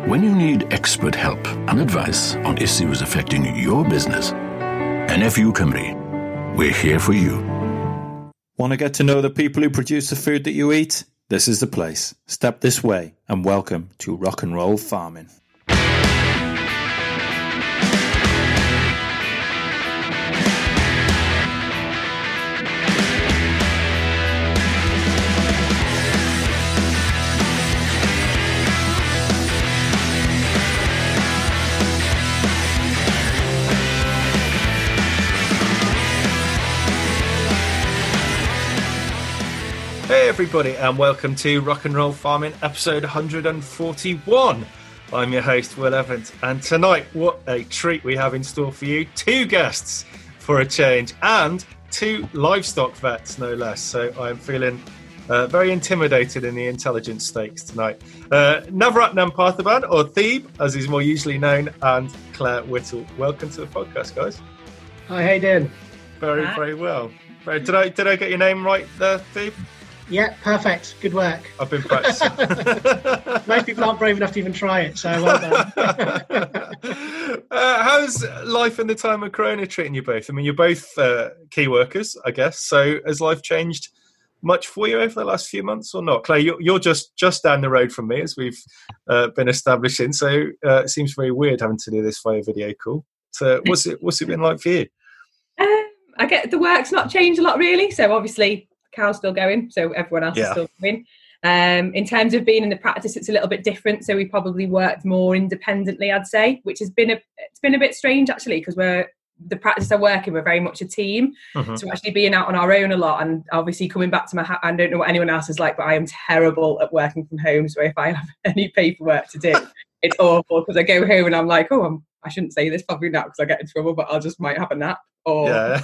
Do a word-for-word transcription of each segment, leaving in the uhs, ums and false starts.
When you need expert help and advice on issues affecting your business, N F U Cymru, we're here for you. Want to get to know the people who produce the food that you eat? This is the place. Step this way and welcome to Rock and Roll Farming. Hey everybody, and welcome to Rock and Roll Farming, episode one hundred forty-one. I'm your host, Will Evans, and tonight, what a treat we have in store for you. Two guests for a change, and two livestock vets, no less. So I'm feeling uh, very intimidated in the intelligence stakes tonight. Uh, Navratnam Parthaban, or Thebe, as he's more usually known, and Claire Whittle. Welcome to the podcast, guys. Hi, how you doing? Very, Hi. very well. Very, did I did I get your name right there, Thebe? Yeah, perfect. Good work. I've been practicing. Most people aren't brave enough to even try it, so well done. uh, how's life in the time of Corona treating you both? I mean, you're both uh, key workers, I guess. So has life changed much for you over the last few months or not? Claire, you're, you're just, just down the road from me, as we've uh, been establishing. So uh, it seems very weird having to do this via video call. So what's it, what's it been like for you? Um, I get the work's not changed a lot, really. So obviously, cow's still going, so everyone else yeah. is still going. Um, in terms of being in the practice, it's a little bit different. So we probably worked more independently, I'd say, which has been a it's been a bit strange actually, because we're the practice I work in, we're very much a team. Mm-hmm. So actually being out on our own a lot, and obviously coming back to my, ha- I don't know what anyone else is like, but I am terrible at working from home. So if I have any paperwork to do, it's awful, because I go home and I'm like, oh, I'm, I shouldn't say this probably now because I get in trouble, but I'll just might have a nap or. Yeah.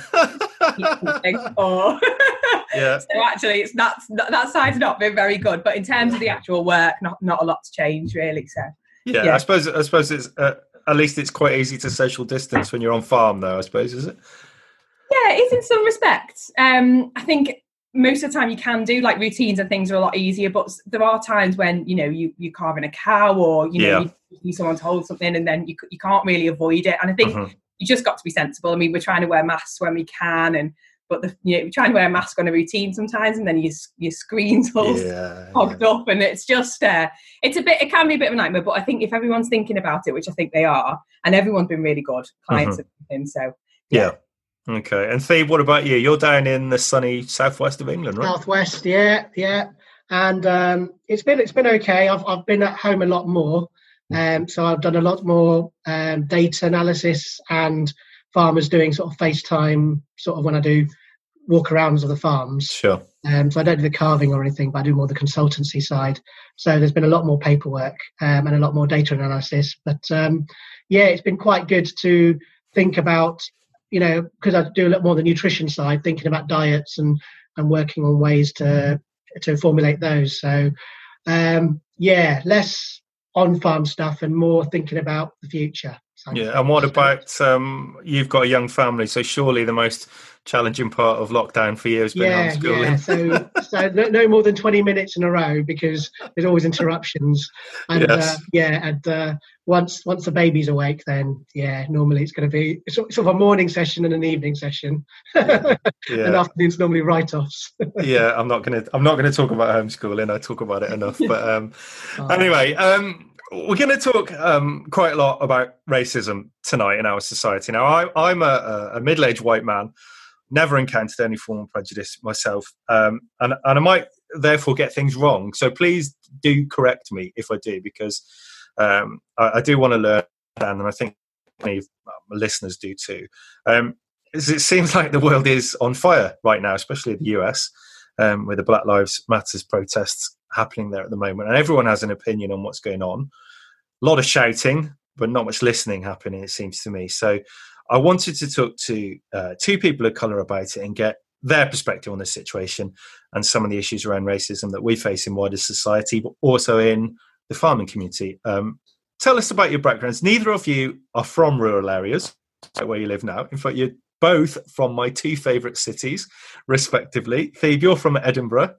or yeah. So actually, it's not, that side's not been very good. But in terms of the actual work, not not a lot's changed really. So yeah, yeah. I suppose I suppose it's uh, at least it's quite easy to social distance when you're on farm, though. I suppose, is it? Yeah, it is in some respects. Um, I think most of the time you can do like routines and things are a lot easier, but there are times when you know you you're carving a cow or you know yeah. you need someone to hold something, and then you you can't really avoid it. And I think. Mm-hmm. You just got to be sensible. I mean, we're trying to wear masks when we can, and but the, you know, we're trying to wear a mask on a routine sometimes, and then your your screen's all yeah, hogged yeah. up, and it's just uh, it's a bit. It can be a bit of a nightmare. But I think if everyone's thinking about it, which I think they are, and everyone's been really good, clients mm-hmm. have been so yeah. yeah. Okay. And Thebe, what about you? You're down in the sunny southwest of England, right? Southwest, yeah, yeah. And um, it's been it's been okay. I've I've been at home a lot more. Um, so I've done a lot more um, data analysis and farmers doing sort of FaceTime sort of when I do walk-arounds of the farms. Sure. Um, so I don't do the carving or anything, but I do more the consultancy side. So there's been a lot more paperwork um, and a lot more data analysis. But um, yeah, it's been quite good to think about, you know, because I do a lot more the nutrition side, thinking about diets and, and working on ways to to formulate those. So um, yeah, less on-farm stuff and more thinking about the future. Yeah, and what about, um, you've got a young family, so surely the most challenging part of lockdown for you has been yeah, homeschooling. Yeah, so, so no, no more than twenty minutes in a row because there's always interruptions. And yes. uh, yeah, and uh, once once the baby's awake, then yeah, normally it's going to be sort of a morning session and an evening session. Yeah. And afternoon's normally write-offs. Yeah, I'm not going to I'm not going to talk about homeschooling. I talk about it enough. But um, oh. anyway, um, we're going to talk um, quite a lot about racism tonight in our society. Now, I, I'm a, a middle-aged white man. Never encountered any form of prejudice myself, um, and, and I might therefore get things wrong. So please do correct me if I do, because um, I, I do want to learn, and I think many of my listeners do too. Um, it seems like the world is on fire right now, especially the U S, um, with the Black Lives Matters protests happening there at the moment, and everyone has an opinion on what's going on. A lot of shouting, but not much listening happening, it seems to me. So I wanted to talk to uh, two people of colour about it and get their perspective on the situation and some of the issues around racism that we face in wider society, but also in the farming community. Um, tell us about your backgrounds. Neither of you are from rural areas, like where you live now. In fact, you're both from my two favourite cities, respectively. Thebe, you're from Edinburgh,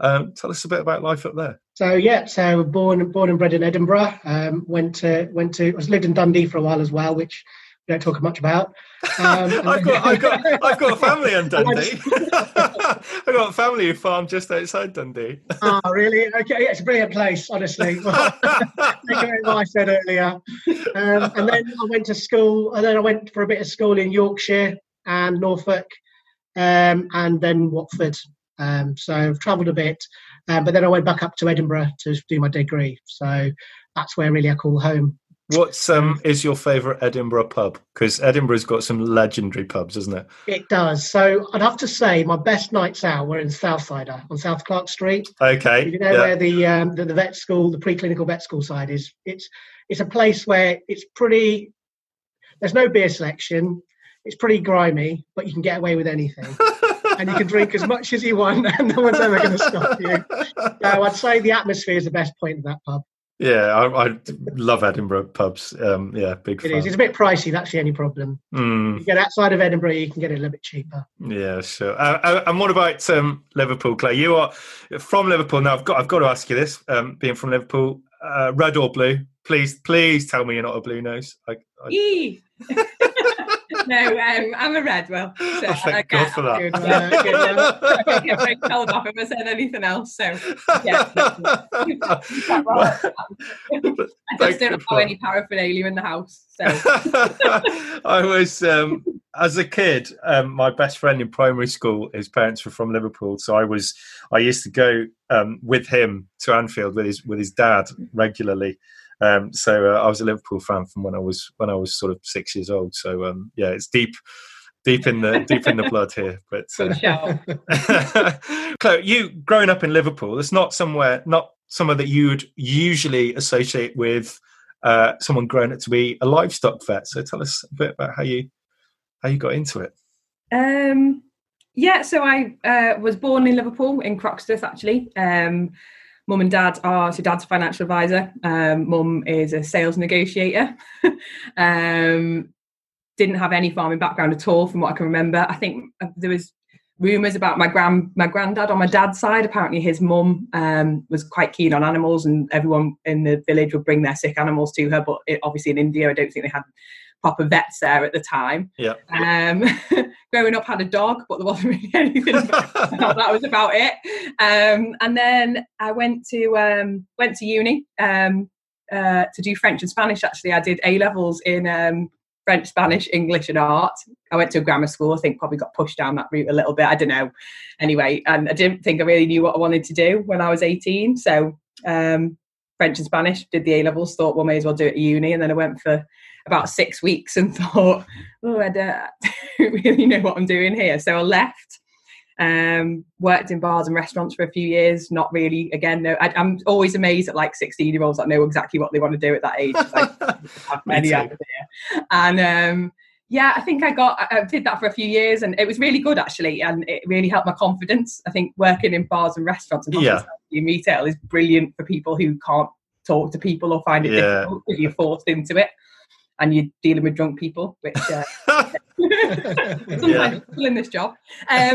Um, tell us a bit about life up there. So yeah, so born born and bred in Edinburgh. Um, went to went to. I was lived in Dundee for a while as well, which we don't talk much about. Um, I've got I've got I've got a family in Dundee. I've got a family who farm just outside Dundee. Oh, really? Okay, yeah, it's a brilliant place, honestly. Well, what I said earlier. Um, and then I went to school, and then I went for a bit of school in Yorkshire and Norfolk, um, and then Watford. Um, so I've travelled a bit, uh, but then I went back up to Edinburgh to do my degree. So that's where really I call home. What's um is your favourite Edinburgh pub? Because Edinburgh's got some legendary pubs, isn't it? It does. So I'd have to say my best nights out were in Southsider on South Clark Street. Okay. You know yeah. where the, um, the the vet school, the preclinical vet school side is. It's it's a place where it's pretty. There's no beer selection. It's pretty grimy, but you can get away with anything. And you can drink as much as you want, and no one's ever going to stop you. So I'd say the atmosphere is the best point of that pub. Yeah, I, I love Edinburgh pubs. Um, yeah, big It fan. is. It's a bit pricey. That's the only problem. Mm. You get outside of Edinburgh, you can get it a little bit cheaper. Yeah, sure. Uh, and what about um, Liverpool, Claire? You are from Liverpool. Now, I've got I've got to ask you this. Um, being from Liverpool, uh, red or blue? Please, please tell me you're not a blue nose. I, I... No, um, I'm a red. Well, so oh, thank I God get, for that. Good, uh, good, uh, I get very told off if I said anything else. So, yeah, I just don't have any paraphernalia in the house. So, I was um, as a kid. Um, my best friend in primary school, his parents were from Liverpool, so I was. I used to go um, with him to Anfield with his with his dad regularly. Um, so uh, I was a Liverpool fan from when I was when I was sort of six years old. So um, yeah, it's deep, deep in the deep in the blood here. But uh, Claire, you growing up in Liverpool, it's not somewhere, not somewhere that you'd usually associate with uh, someone growing up to be a livestock vet. So tell us a bit about how you how you got into it. Um, yeah, so I uh, was born in Liverpool in Croxteth, actually. Um, Mum and dad are, so dad's a financial advisor. Um, Mum is a sales negotiator. um, didn't have any farming background at all, from what I can remember. I think there was rumours about my grand my granddad on my dad's side. Apparently, his mum um, was quite keen on animals, and everyone in the village would bring their sick animals to her. But it, obviously, in India, I don't think they had proper vets there at the time. Yeah. Um, growing up, had a dog, but there wasn't really anything about that. That was about it. Um, and then I went to um, went to uni um, uh, to do French and Spanish. Actually, I did A levels in um, French, Spanish, English, and art. I went to a grammar school. I think probably got pushed down that route a little bit. I don't know. Anyway, and I didn't think I really knew what I wanted to do when I was eighteen. So um, French and Spanish, did the A levels. Thought, well, may as well do it at uni. And then I went for about six weeks and thought, oh, I don't, I don't really know what I'm doing here. So I left, um, worked in bars and restaurants for a few years. Not really, again, no, I, I'm always amazed at like sixteen year olds that know exactly what they want to do at that age. Like, I have any idea. And um, yeah, I think I got, I did that for a few years, and it was really good actually. And it really helped my confidence. I think working in bars and restaurants and yeah. in retail is brilliant for people who can't talk to people or find it yeah. difficult because you're forced into it. And you're dealing with drunk people, which uh, sometimes yeah. people in this job. Um,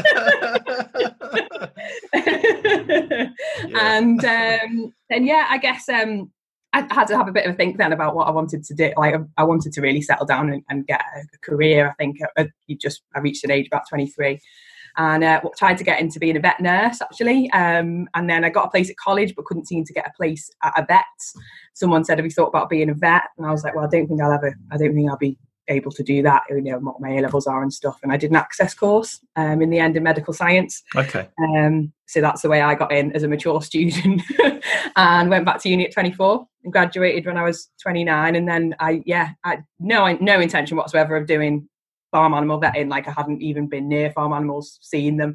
yeah. And um, then, yeah, I guess um, I had to have a bit of a think then about what I wanted to do. Like, I wanted to really settle down and, and get a career. I think I, you just I reached an age about twenty-three. And uh, tried to get into being a vet nurse, actually. Um, and then I got a place at college, but couldn't seem to get a place at a vet. Someone said, have you thought about being a vet? And I was like, well, I don't think I'll ever, I don't think I'll be able to do that. You know, what my A levels are and stuff. And I did an access course um, in the end in medical science. Okay. Um, so that's the way I got in as a mature student and went back to uni at twenty-four and graduated when I was twenty-nine. And then I, yeah, I no, no intention whatsoever of doing farm animal vetting. Like, I hadn't even been near farm animals, seen them.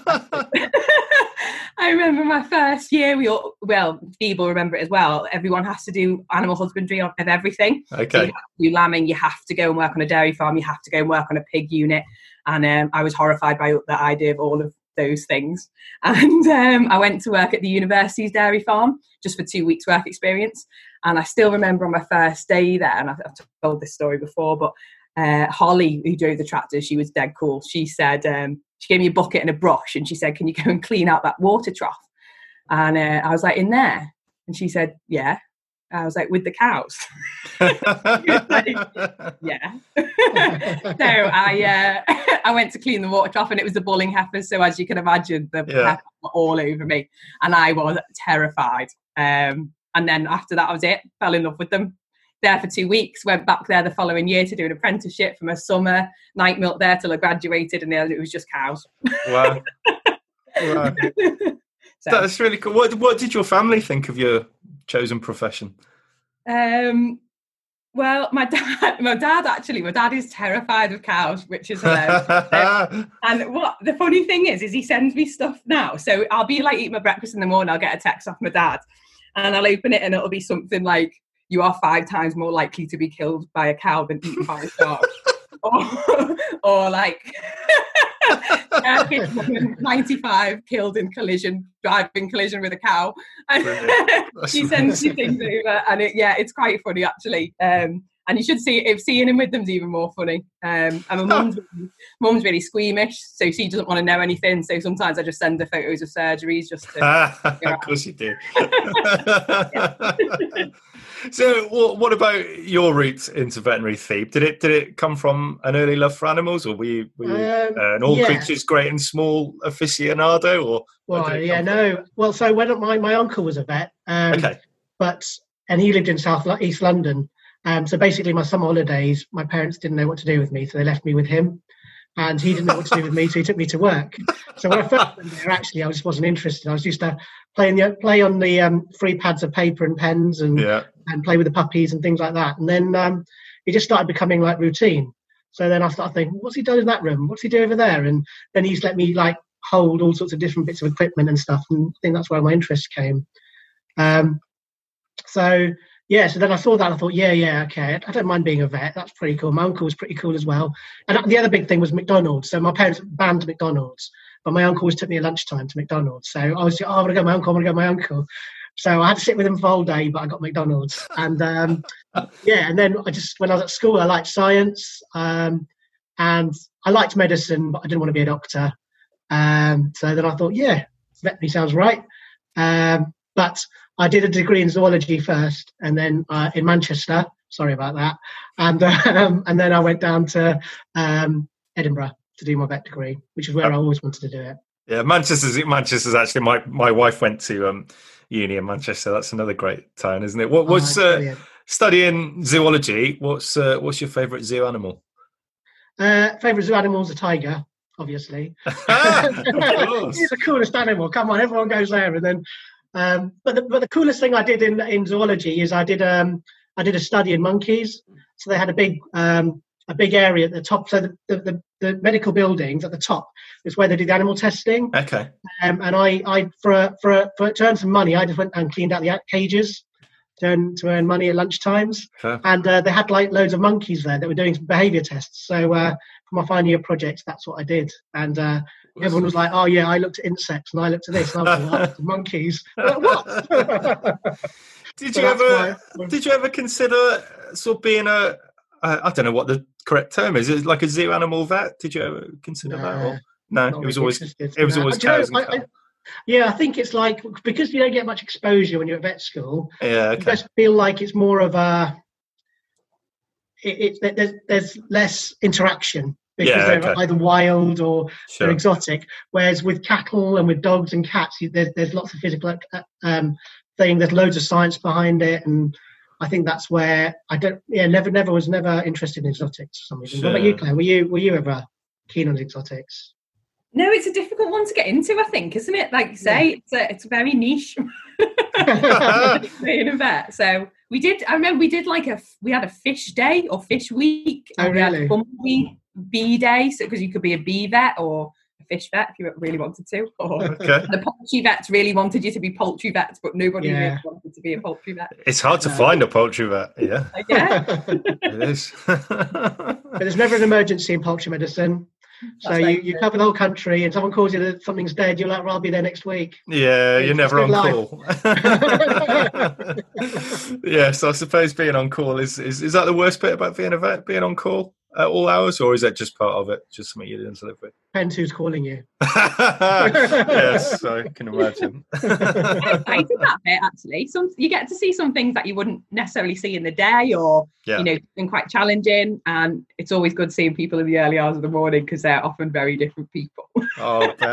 I remember my first year, we all, well, Steve will remember it as well, everyone has to do animal husbandry of everything. Okay. So you have to do lambing, you have to go and work on a dairy farm, you have to go and work on a pig unit. And um, I was horrified by the idea of all of those things. And um, I went to work at the university's dairy farm just for two weeks work experience. And I still remember on my first day there, and I've, I've told this story before, but uh, Holly, who drove the tractor, she was dead cool. She said, um, she gave me a bucket and a brush, and she said, can you go and clean out that water trough? And uh, I was like, in there? And she said, yeah. I was like, with the cows? Like, yeah. So I uh, I went to clean the water trough, and it was the bulling heifers. So as you can imagine, the yeah. heifers were all over me, and I was terrified. Um, and then after that, was it. Fell in love with them. There for two weeks. Went back there the following year to do an apprenticeship from a summer. Night milk there till I graduated, and it was just cows. Wow. Wow. So, that's really cool. What What did your family think of your chosen profession? Um, well, my dad, my dad actually, my dad is terrified of cows, which is hilarious. So, and what the funny thing is, is he sends me stuff now. So I'll be like eating my breakfast in the morning, I'll get a text off my dad, and I'll open it, and it'll be something like, "You are five times more likely to be killed by a cow than eaten by a dog," or, or like. ninety-five killed in collision, driving collision with a cow. And she sends me things over, and it, yeah, it's quite funny actually. Um, and you should see if seeing him with them's even more funny. Um, and my mum's, mum's really squeamish, so she doesn't want to know anything. So sometimes I just send her photos of surgeries just to. Of course you do. So, what about your route into veterinary, Thebe? Did it did it come from an early love for animals, or were you, were you um, uh, an all yeah. creatures great and small aficionado? Or well, yeah, no. From? Well, so when my my uncle was a vet, um, okay, but and he lived in South East London. Um, so basically, my summer holidays, my parents didn't know what to do with me, so they left me with him. And he didn't know what to do with me, so he took me to work. So when I first went there, actually, I just wasn't interested. I was used to play, in the, play on the um, free pads of paper and pens and yeah. and play with the puppies and things like that. And then um, it just started becoming like routine. So then I started thinking, what's he doing in that room? What's he doing over there? And then he's let me like hold all sorts of different bits of equipment and stuff. And I think that's where my interest came. Um, so... Yeah, so then I saw that and I thought, yeah, yeah, okay, I don't mind being a vet. That's pretty cool. My uncle was pretty cool as well. And the other big thing was McDonald's. So my parents banned McDonald's, but my uncle always took me at lunchtime to McDonald's. So I was, oh, I want to go with my uncle, I want to go with my uncle. So I had to sit with him for the whole day, but I got McDonald's. And um, yeah, and then I just, when I was at school, I liked science um, and I liked medicine, but I didn't want to be a doctor. Um, so then I thought, yeah, veterinary sounds right. Um, but I did a degree in zoology first, and then uh, in Manchester. Sorry about that. And um, and then I went down to um, Edinburgh to do my vet degree, which is where I always wanted to do it. Yeah, Manchester's Manchester's actually my my wife went to um, uni in Manchester. That's another great town, isn't it? What was oh, uh, studying zoology? What's uh, what's your favourite zoo animal? Uh, favourite zoo animal is a tiger, obviously. It's the coolest animal. Come on, everyone goes there, and then. Um, but the, but the coolest thing I did in, in zoology is I did um I did a study in monkeys. So they had a big um a big area at the top. So the the, the, the medical buildings at the top is where they did the animal testing. Okay. Um, and I I for a, for a, for to earn some money, I just went and cleaned out the cages to earn to earn money at lunch times. Sure. And uh, they had like loads of monkeys there that were doing some behaviour tests. So uh, for my final year project, that's what I did. And uh, everyone was like, "Oh yeah, I looked at insects and I looked at this." And I was like, "I looked at monkeys." Like, what? Did so you ever? My... Did you ever consider sort of being a? Uh, I don't know what the correct term is. Is it like a zoo animal vet? Did you ever consider no, that? Or, no, it was always interested. It was no. always cows know, and I, I, Yeah, I think it's like because you don't get much exposure when you're at vet school. Yeah, okay. You just feel like it's more of a. It, it there's there's less interaction. Because yeah, they're okay. either wild or sure. they're exotic. Whereas with cattle and with dogs and cats, you, there's there's lots of physical um, thing. There's loads of science behind it, and I think that's where I don't. Yeah, never, never was never interested in exotics for some reason. Sure. What about you, Claire? Were you were you ever keen on exotics? No, it's a difficult one to get into. I think, isn't it? Like you say, yeah. it's a it's a very niche. Being a vet, so we did. I remember we did like a we had a fish day or fish week. Oh, really? We bee day, so because you could be a bee vet or a fish vet if you really wanted to. Or okay. The poultry vets really wanted you to be poultry vets, but nobody yeah. really wanted to be a poultry vet. It's hard to no. find a poultry vet. Yeah, yeah, it is. But there's never an emergency in poultry medicine. So you, right. you cover the whole country and someone calls you that something's dead, you're like, well, I'll be there next week. Yeah, it's you're never on life. Call. Yes, I suppose being on call is, is is that the worst bit about being a vet, being on call? at all hours, or is that just part of it, just something you didn't live with? Depends who's calling you. Yes, I can imagine. I did that bit actually. Some you get to see some things that you wouldn't necessarily see in the day, or yeah. you know, been quite challenging. And it's always good seeing people in the early hours of the morning because they're often very different people. Oh, I bet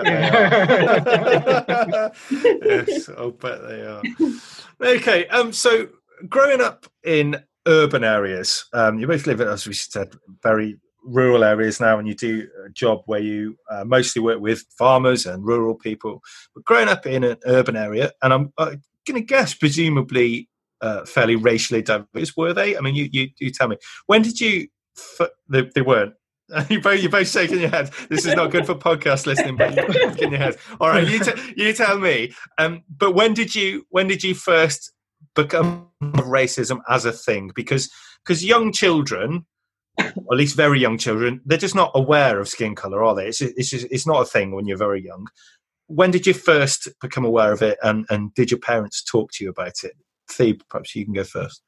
they are. Yes, I'll bet they are. Okay, um, so growing up in urban areas, um, you both live in, as we said, very rural areas now, and you do a job where you uh, mostly work with farmers and rural people. But growing up in an urban area, and I'm uh, going to guess presumably uh, fairly racially diverse, were they? I mean, you you, you tell me. When did you? F- they, they weren't. You both you're both shaking your head. This is not good for podcast listening, but you're shaking your head. All right, you t- you tell me. Um, but when did you when did you first become racism as a thing? Because because young children, or at least very young children, they're just not aware of skin color, are they? It's it's just, it's not a thing when you're very young. When did you first become aware of it, and, and did your parents talk to you about it? Thebe, perhaps you can go first.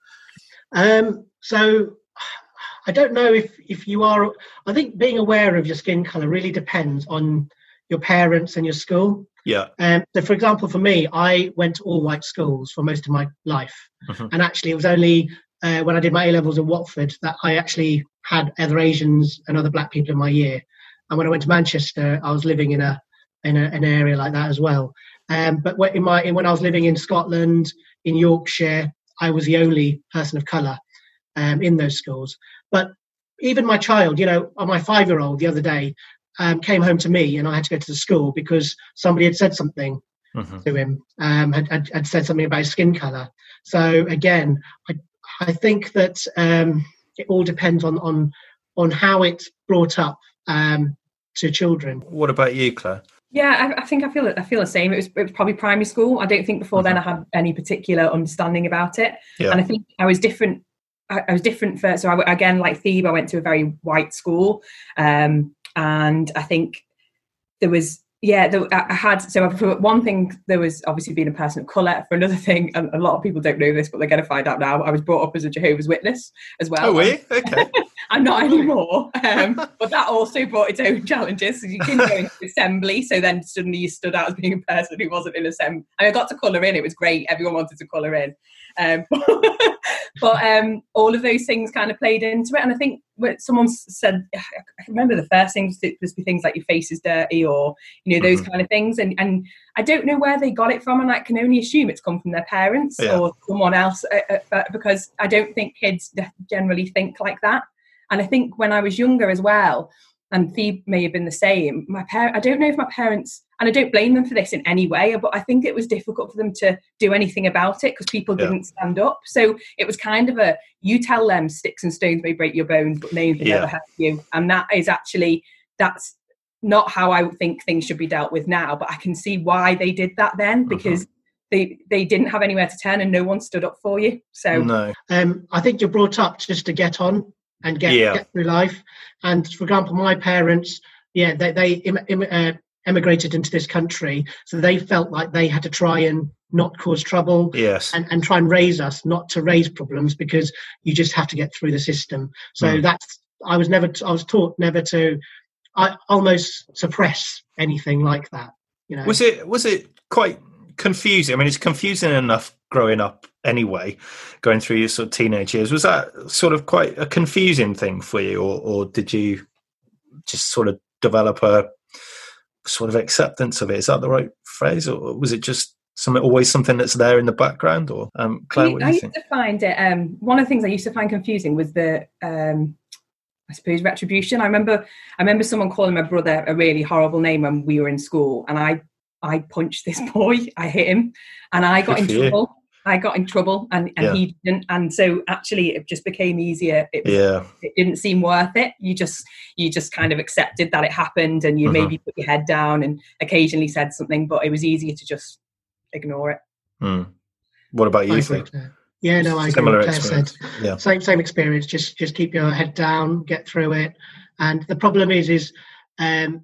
Um, so I don't know if, if you are. I think being aware of your skin color really depends on your parents and your school. Yeah. Um, so, for example, for me, I went to all white schools for most of my life, mm-hmm. and actually, it was only Uh, when I did my A levels in Watford that I actually had other Asians and other black people in my year. And when I went to Manchester, I was living in a in a, an area like that as well. Um, but in my in, when I was living in Scotland, in Yorkshire, I was the only person of colour um, in those schools. But even my child, you know, my five-year-old the other day um, came home to me, and I had to go to the school because somebody had said something mm-hmm. to him, um, had, had, had said something about his skin colour. So again, I I think that um, it all depends on, on on how it's brought up um, to children. What about you, Claire? Yeah, I, I think I feel I feel the same. It was, it was probably primary school. I don't think before mm-hmm. then I had any particular understanding about it. Yeah. And I think I was different. I, I was different for. So I, again, like Thebe, I went to a very white school, um, and I think there was. Yeah, the, I had, so for one thing, there was obviously being a person of colour. For another thing, and a lot of people don't know this, but they're going to find out now, I was brought up as a Jehovah's Witness as well. Oh, were you? Okay. I'm not anymore. Um, but that also brought its own challenges. So you couldn't go into assembly, so then suddenly you stood out as being a person who wasn't in assembly. I got to colour in, it was great. Everyone wanted to colour in. Um, but um, all of those things kind of played into it. And I think what someone said, I can remember the first things, it must be things like your face is dirty, or, you know, those mm-hmm. kind of things. And, and I don't know where they got it from. And I can only assume it's come from their parents yeah. or someone else, uh, uh, because I don't think kids generally think like that. And I think when I was younger as well, and Thebe may have been the same, my par- I don't know if my parents, and I don't blame them for this in any way, but I think it was difficult for them to do anything about it because people yeah. didn't stand up. So it was kind of a, you tell them sticks and stones may break your bones, but names will yeah. never help you. And that is actually, that's not how I think things should be dealt with now, but I can see why they did that then, because mm-hmm. they, they didn't have anywhere to turn and no one stood up for you. So no. um, I think you're brought up just to get on and get, yeah. get through life. And for example, my parents, yeah, they, they im- im- uh, emigrated into this country, so they felt like they had to try and not cause trouble yes. and, and try and raise us, not to raise problems, because you just have to get through the system. So mm. that's, I was never, I was taught never to, I almost suppress anything like that. You know, was it, was it quite confusing? I mean, it's confusing enough growing up anyway, going through your sort of teenage years. Was that sort of quite a confusing thing for you, or, or did you just sort of develop a sort of acceptance of it? Is that the right phrase, or was it just something, always something that's there in the background? Or um, Claire, what do you I think? used to find it. Um, one of the things I used to find confusing was the, um, I suppose, retribution. I remember, I remember someone calling my brother a really horrible name when we were in school, and I, I punched this boy. I hit him, and I got Good in trouble. You. I got in trouble, and, and yeah. he didn't. And so actually, it just became easier. It was, yeah, it didn't seem worth it. You just, you just kind of accepted that it happened, and you mm-hmm. maybe put your head down and occasionally said something, but it was easier to just ignore it. Mm. What about you, Phil? Yeah, no, I Similar agree. Claire said, yeah. same same experience. Just just keep your head down, get through it. And the problem is, is um,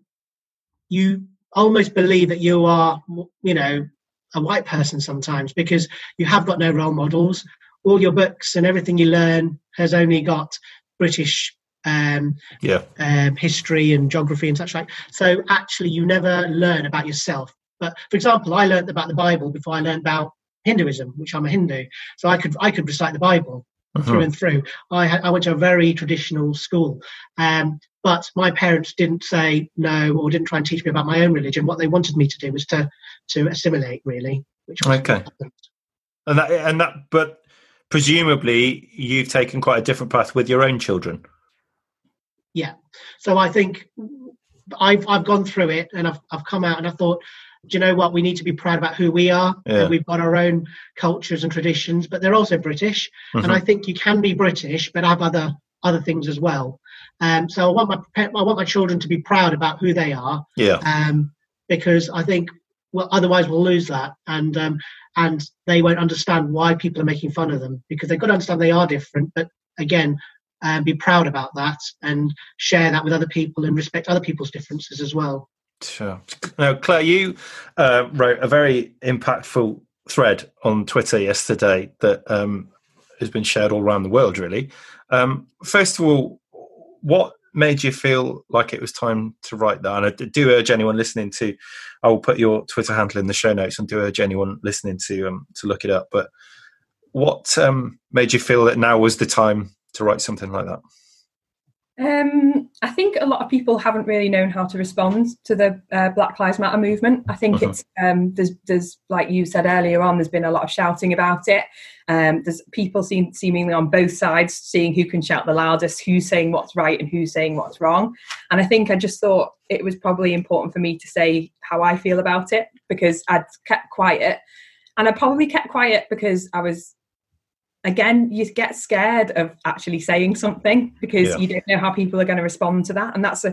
you almost believe that you are, you know, a white person sometimes, because you have got no role models. All your books and everything you learn has only got British um, yeah, um, history and geography and such like. So actually, you never learn about yourself. But for example, I learned about the Bible before I learned about Hinduism, which I'm a Hindu. So I could I could recite the Bible uh-huh. through and through. I had, I went to a very traditional school, um, but my parents didn't say no or didn't try and teach me about my own religion. What they wanted me to do was to to assimilate, really. Which was okay. And that and that, but presumably you've taken quite a different path with your own children. Yeah. So I think I've I've gone through it and I've I've come out and I thought, do you know what? We need to be proud about who we are. Yeah. And we've got our own cultures and traditions, but they're also British. Mm-hmm. And I think you can be British, but have other other things as well. Um, so I want my I want my children to be proud about who they are. Yeah. Um, because I think well, otherwise we'll lose that, and um, and they won't understand why people are making fun of them, because they've got to understand they are different. But again, um, be proud about that and share that with other people and respect other people's differences as well. Sure. Now, Claire, you uh, wrote a very impactful thread on Twitter yesterday that um, has been shared all around the world, really. Um, first of all, what made you feel like it was time to write that? And I do urge anyone listening to, I will put your Twitter handle in the show notes, and do urge anyone listening to um, to look it up. But what um, made you feel that now was the time to write something like that? Um, I think a lot of people haven't really known how to respond to the uh, Black Lives Matter movement. I think uh-huh. it's um, there's there's like you said earlier on, there's been a lot of shouting about it. Um, there's people seem, seemingly on both sides, seeing who can shout the loudest, who's saying what's right and who's saying what's wrong. And I think I just thought it was probably important for me to say how I feel about it, because I'd kept quiet, and I probably kept quiet because I was. Again, you get scared of actually saying something because yeah. you don't know how people are going to respond to that. And that's a,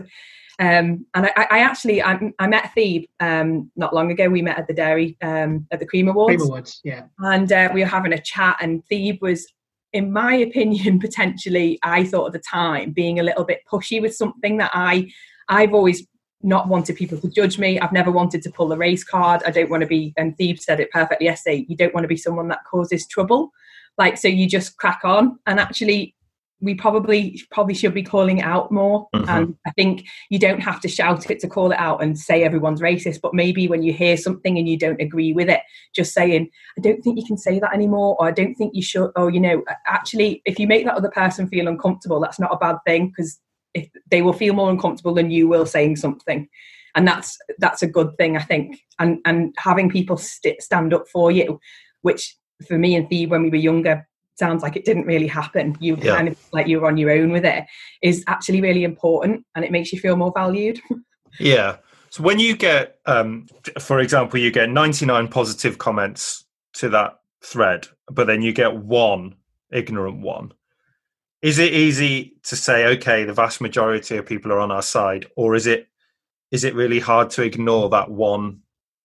um, and I, I actually, I, I met Thebe um, not long ago. We met at the dairy, um, at the Cream Awards. Cream Awards, yeah. And uh, we were having a chat, and Thebe was, in my opinion, potentially, I thought at the time, being a little bit pushy with something that I, I've always not wanted people to judge me. I've never wanted to pull the race card. I don't want to be, and Thebe said it perfectly yesterday, you don't want to be someone that causes trouble. Like, so you just crack on. And actually, we probably probably should be calling it out more. Mm-hmm. And I think you don't have to shout it to call it out and say everyone's racist. But maybe when you hear something and you don't agree with it, just saying, I don't think you can say that anymore, or I don't think you should, or, you know, actually, if you make that other person feel uncomfortable, that's not a bad thing, because if they will feel more uncomfortable than you will saying something. And that's that's a good thing, I think. And, and having people st- stand up for you, which... for me and Thebe, when we were younger, sounds like it didn't really happen. You yeah. kind of like you were on your own with it, is actually really important, and it makes you feel more valued. Yeah. So when you get, um, for example, you get ninety-nine positive comments to that thread, but then you get one ignorant one, is it easy to say, okay, the vast majority of people are on our side, or is it is it really hard to ignore that one?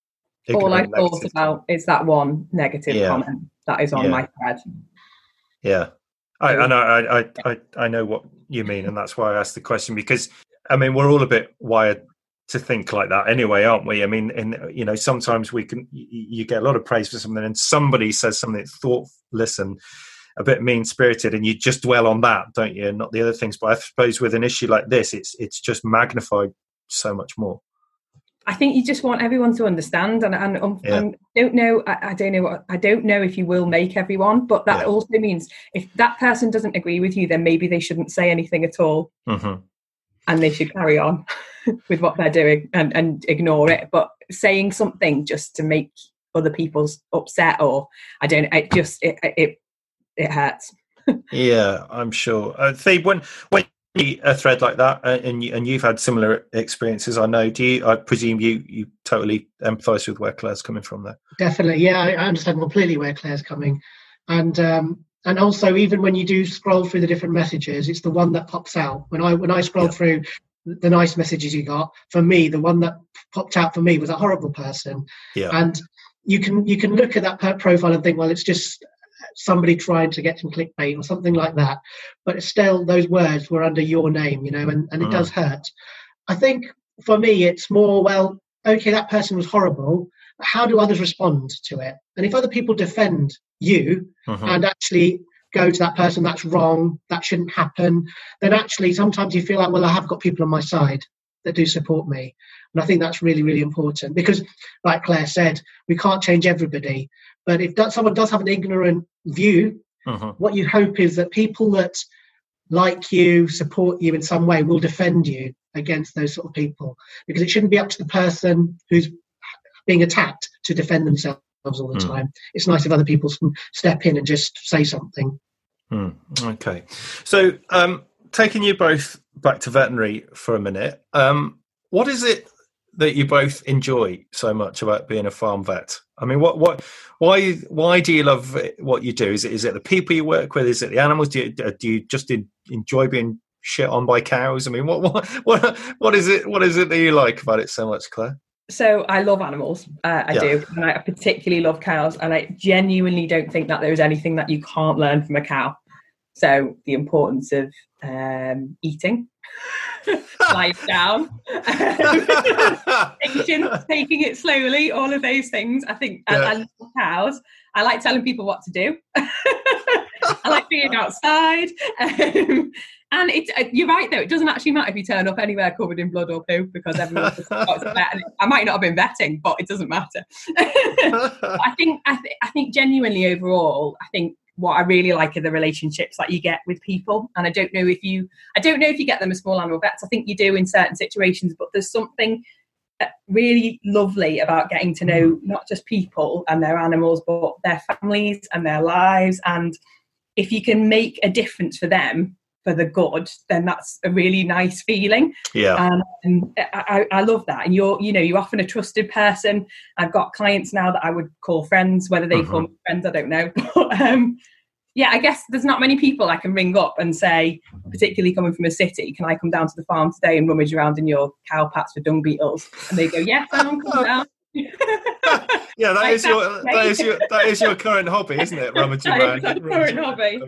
All I thought about is that one negative yeah. comment that is on yeah. my thread. Yeah, I, I know. I, I I know what you mean, and that's why I asked the question, because I mean we're all a bit wired to think like that anyway, aren't we? I mean, in you know, sometimes we can you get a lot of praise for something, and somebody says something thoughtless and a bit mean spirited, and you just dwell on that, don't you? And not the other things. But I suppose with an issue like this, it's it's just magnified so much more. I think you just want everyone to understand, and, and, um, yeah. and I don't know. I, I don't know. What, I don't know if you will make everyone, but that yeah. also means if that person doesn't agree with you, then maybe they shouldn't say anything at all, mm-hmm. and they should carry on with what they're doing and, and ignore it. But saying something just to make other people's upset, or I don't. It just it it it hurts. Yeah, I'm sure. Uh, Thebe, when when. a thread like that, uh, and you, and you've had similar experiences, I know. Do you? I presume you you totally empathise with where Claire's coming from there. Definitely, yeah, I understand completely where Claire's coming, and um, and also even when you do scroll through the different messages, it's the one that pops out. When I when I scrolled yeah. through the nice messages you got, for me, the one that popped out for me was a horrible person. Yeah, and you can you can look at that profile and think, well, it's just somebody trying to get some clickbait or something like that, but still those words were under your name, you know, and, and it mm. does hurt. I think for me it's more, well, okay, that person was horrible, but how do others respond to it? And if other people defend you mm-hmm. and actually go to that person, that's wrong, that shouldn't happen, then actually sometimes you feel like, well, I have got people on my side that do support me. And I think that's really, really important because, like Claire said, we can't change everybody. But if that, someone does have an ignorant view, uh-huh. what you hope is that people that like you, support you in some way, will defend you against those sort of people. Because it shouldn't be up to the person who's being attacked to defend themselves all the mm. time. It's nice if other people can step in and just say something. Mm. Okay. So um, taking you both back to veterinary for a minute, um, what is it that you both enjoy so much about being a farm vet? I mean, what, what, why, why do you love it, what you do? Is it, is it the people you work with? Is it the animals? Do you, do you just enjoy being shit on by cows? I mean, what, what, what, what is it? What is it that you like about it so much, Claire? So I love animals. Uh, I yeah. do, and I particularly love cows. And I genuinely don't think that there is anything that you can't learn from a cow. So the importance of um, eating. Life down, patience, taking it slowly, all of those things. I think yeah. I, I love cows. I like telling people what to do. I like being outside. Um, and it, uh, you're right, though. It doesn't actually matter if you turn up anywhere covered in blood or poo because everyone's just got to vet. And I might not have been vetting, but it doesn't matter. I think, I, th- I think genuinely overall, I think what I really like are the relationships that you get with people. And I don't know if you, I don't know if you get them as small animal vets. I think you do in certain situations, but there's something really lovely about getting to know not just people and their animals, but their families and their lives. And if you can make a difference for them for the good, then that's a really nice feeling. Yeah. Um, and I, I love that. And you're, you know, you're often a trusted person. I've got clients now that I would call friends, whether they uh-huh. call me friends, I don't know. But, um, yeah, I guess there's not many people I can ring up and say, particularly coming from a city, can I come down to the farm today and rummage around in your cow pats for dung beetles? And they go, yes, I'm come down. Yeah, that is your that is your that is your current hobby, isn't it? Rummaging around. That's current hobby.